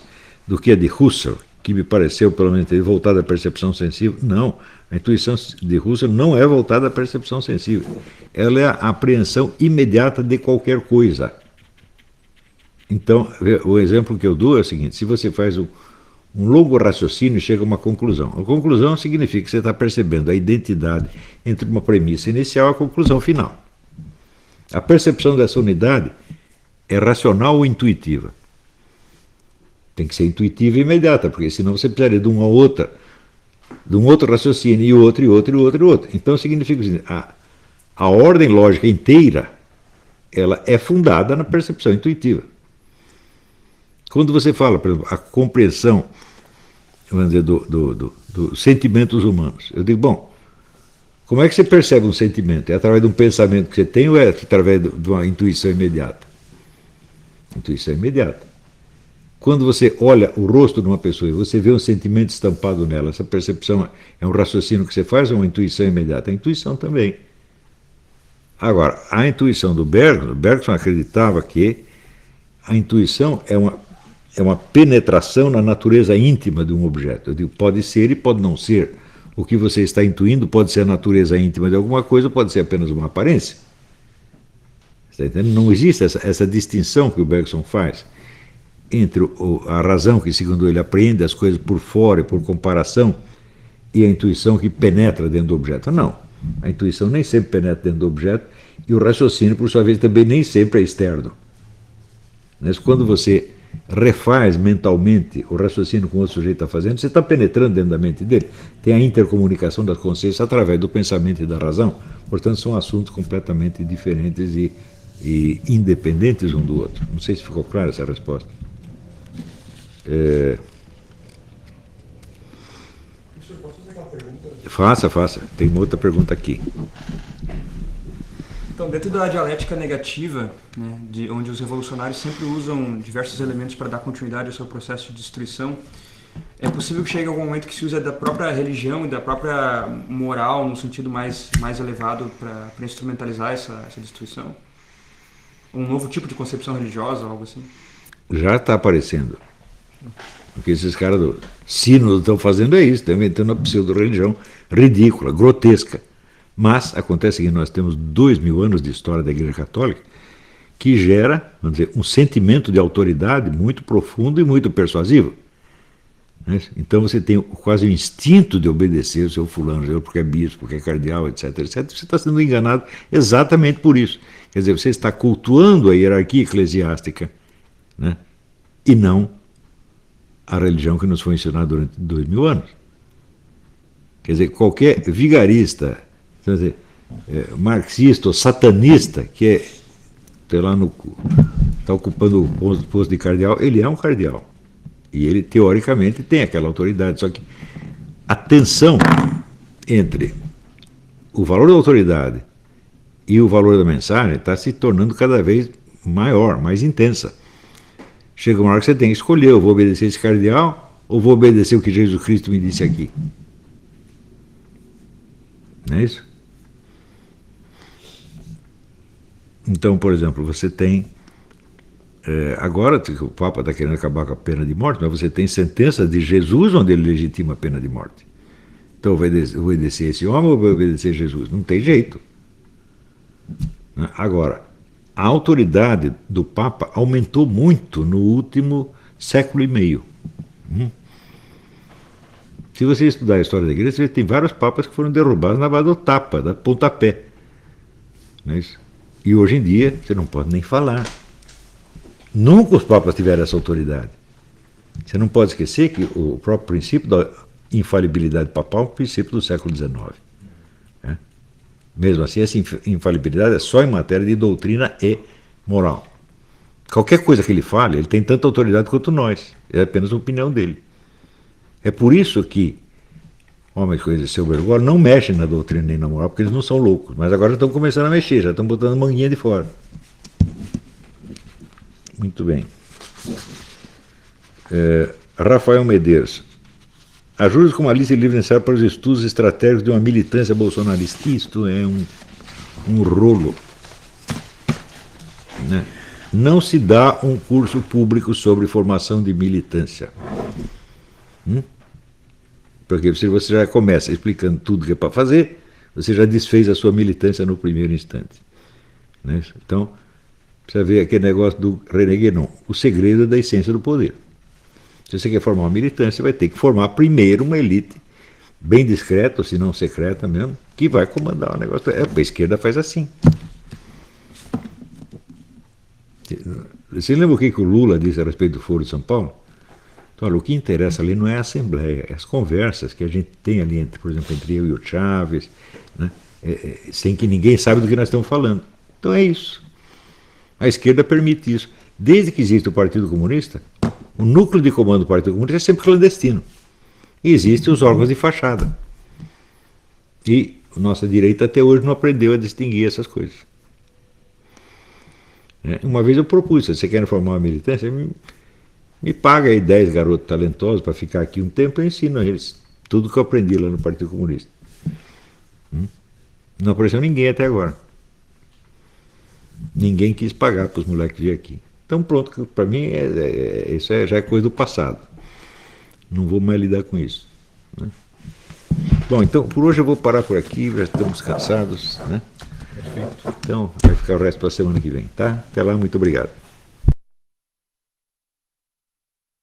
do que a de Husserl, que me pareceu, pelo menos, ter voltada à percepção sensível. Não, a intuição de Husserl não é voltada à percepção sensível. Ela é a apreensão imediata de qualquer coisa. Então, o exemplo que eu dou é o seguinte: se você faz um longo raciocínio e chega a uma conclusão. A conclusão significa que você está percebendo a identidade entre uma premissa inicial e a conclusão final. A percepção dessa unidade é racional ou intuitiva? Tem que ser intuitiva e imediata, porque senão você precisaria de uma outra, de um outro raciocínio, e outro, e outro, e outro, e outro. Então significa que a ordem lógica inteira, ela é fundada na percepção intuitiva. Quando você fala, por exemplo, a compreensão, vamos dizer, dos sentimentos humanos, eu digo, bom, como é que você percebe um sentimento? É através de um pensamento que você tem ou é através de uma intuição imediata? Intuição imediata. Quando você olha o rosto de uma pessoa e você vê um sentimento estampado nela, essa percepção é um raciocínio que você faz ou uma intuição imediata? A intuição também. Agora, a intuição do Bergson acreditava que a intuição é uma penetração na natureza íntima de um objeto. Eu digo, pode ser e pode não ser. O que você está intuindo pode ser a natureza íntima de alguma coisa, pode ser apenas uma aparência. Está entendendo? Não existe essa distinção que o Bergson faz entre a razão que, segundo ele, apreende as coisas por fora e por comparação e a intuição que penetra dentro do objeto. Não. A intuição nem sempre penetra dentro do objeto e o raciocínio, por sua vez, também nem sempre é externo. Mas quando você refaz mentalmente o raciocínio que o outro sujeito está fazendo, você está penetrando dentro da mente dele. Tem a intercomunicação da consciência através do pensamento e da razão. Portanto, são assuntos completamente diferentes e independentes um do outro. Não sei se ficou clara essa resposta. Posso fazer uma pergunta? Faça. Tem uma outra pergunta aqui. Então, dentro da dialética negativa, né, onde os revolucionários sempre usam diversos elementos para dar continuidade ao seu processo de destruição, é possível que chegue algum momento que se use da própria religião e da própria moral, no sentido mais elevado, para instrumentalizar essa destruição? Um novo tipo de concepção religiosa, algo assim? Já está aparecendo. O que esses caras do sínodo estão fazendo é isso, estão inventando uma pseudo-religião ridícula, grotesca. Mas acontece que nós temos 2000 anos de história da Igreja Católica que gera, vamos dizer, um sentimento de autoridade muito profundo e muito persuasivo. Então você tem quase o instinto de obedecer o seu fulano, porque é bispo, porque é cardeal, etc, etc. Você está sendo enganado exatamente por isso. Quer dizer, você está cultuando a hierarquia eclesiástica, né, e não a religião que nos foi ensinada durante 2000 anos. Quer dizer, qualquer vigarista, quer dizer, marxista ou satanista que está ocupando o posto de cardeal, ele é um cardeal. E ele, teoricamente, tem aquela autoridade. Só que a tensão entre o valor da autoridade e o valor da mensagem está se tornando cada vez maior, mais intensa. Chega uma hora que você tem que escolher: eu vou obedecer esse cardeal ou vou obedecer o que Jesus Cristo me disse aqui? Não é isso? Então, por exemplo, você tem... agora o Papa está querendo acabar com a pena de morte, mas você tem sentenças de Jesus onde ele legitima a pena de morte. Então, vai obedecer esse homem ou vai obedecer Jesus? Não tem jeito. Agora, a autoridade do Papa aumentou muito no último século e meio. Se você estudar a história da igreja, você tem vários papas que foram derrubados na base do tapa, da pontapé. Não é isso? E hoje em dia, você não pode nem falar. Nunca os papas tiveram essa autoridade. Você não pode esquecer que o próprio princípio da infalibilidade papal é um princípio do século XIX. Né? Mesmo assim, essa infalibilidade é só em matéria de doutrina e moral. Qualquer coisa que ele fale, ele tem tanta autoridade quanto nós. É apenas a opinião dele. É por isso que homens como seu Bergoglio não mexem na doutrina nem na moral, porque eles não são loucos. Mas agora estão começando a mexer, já estão botando manguinha de fora. Muito bem. Rafael Medeiros. Ajude com uma lista de livros necessários para os estudos estratégicos de uma militância bolsonarista. Isto é um rolo. Né? Não se dá um curso público sobre formação de militância. Porque se você já começa explicando tudo que é para fazer, você já desfez a sua militância no primeiro instante. Né? Então, precisa ver aquele negócio do René Guénon, o segredo da essência do poder. Se você quer formar uma militância, você vai ter que formar primeiro uma elite bem discreta, ou se não secreta mesmo, que vai comandar o negócio. A esquerda faz assim. Você lembra o que o Lula disse a respeito do Foro de São Paulo? Então, olha, o que interessa ali não é a Assembleia, é as conversas que a gente tem ali, por exemplo, entre eu e o Chaves, né? Sem que ninguém saiba do que nós estamos falando. Então é isso. A esquerda permite isso. Desde que existe o Partido Comunista, o núcleo de comando do Partido Comunista é sempre clandestino. E existem os órgãos de fachada. E a nossa direita até hoje não aprendeu a distinguir essas coisas. Uma vez eu propus, se você quer formar uma militância, me paga aí 10 garotos talentosos para ficar aqui um tempo, eu ensino a eles tudo que eu aprendi lá no Partido Comunista. Não apareceu ninguém até agora. Ninguém quis pagar para os moleques vir aqui. Então pronto, para mim isso já é coisa do passado. Não vou mais lidar com isso. Né? Bom, então por hoje eu vou parar por aqui, já estamos cansados. Né? Então vai ficar o resto para a semana que vem. Tá? Até lá, muito obrigado.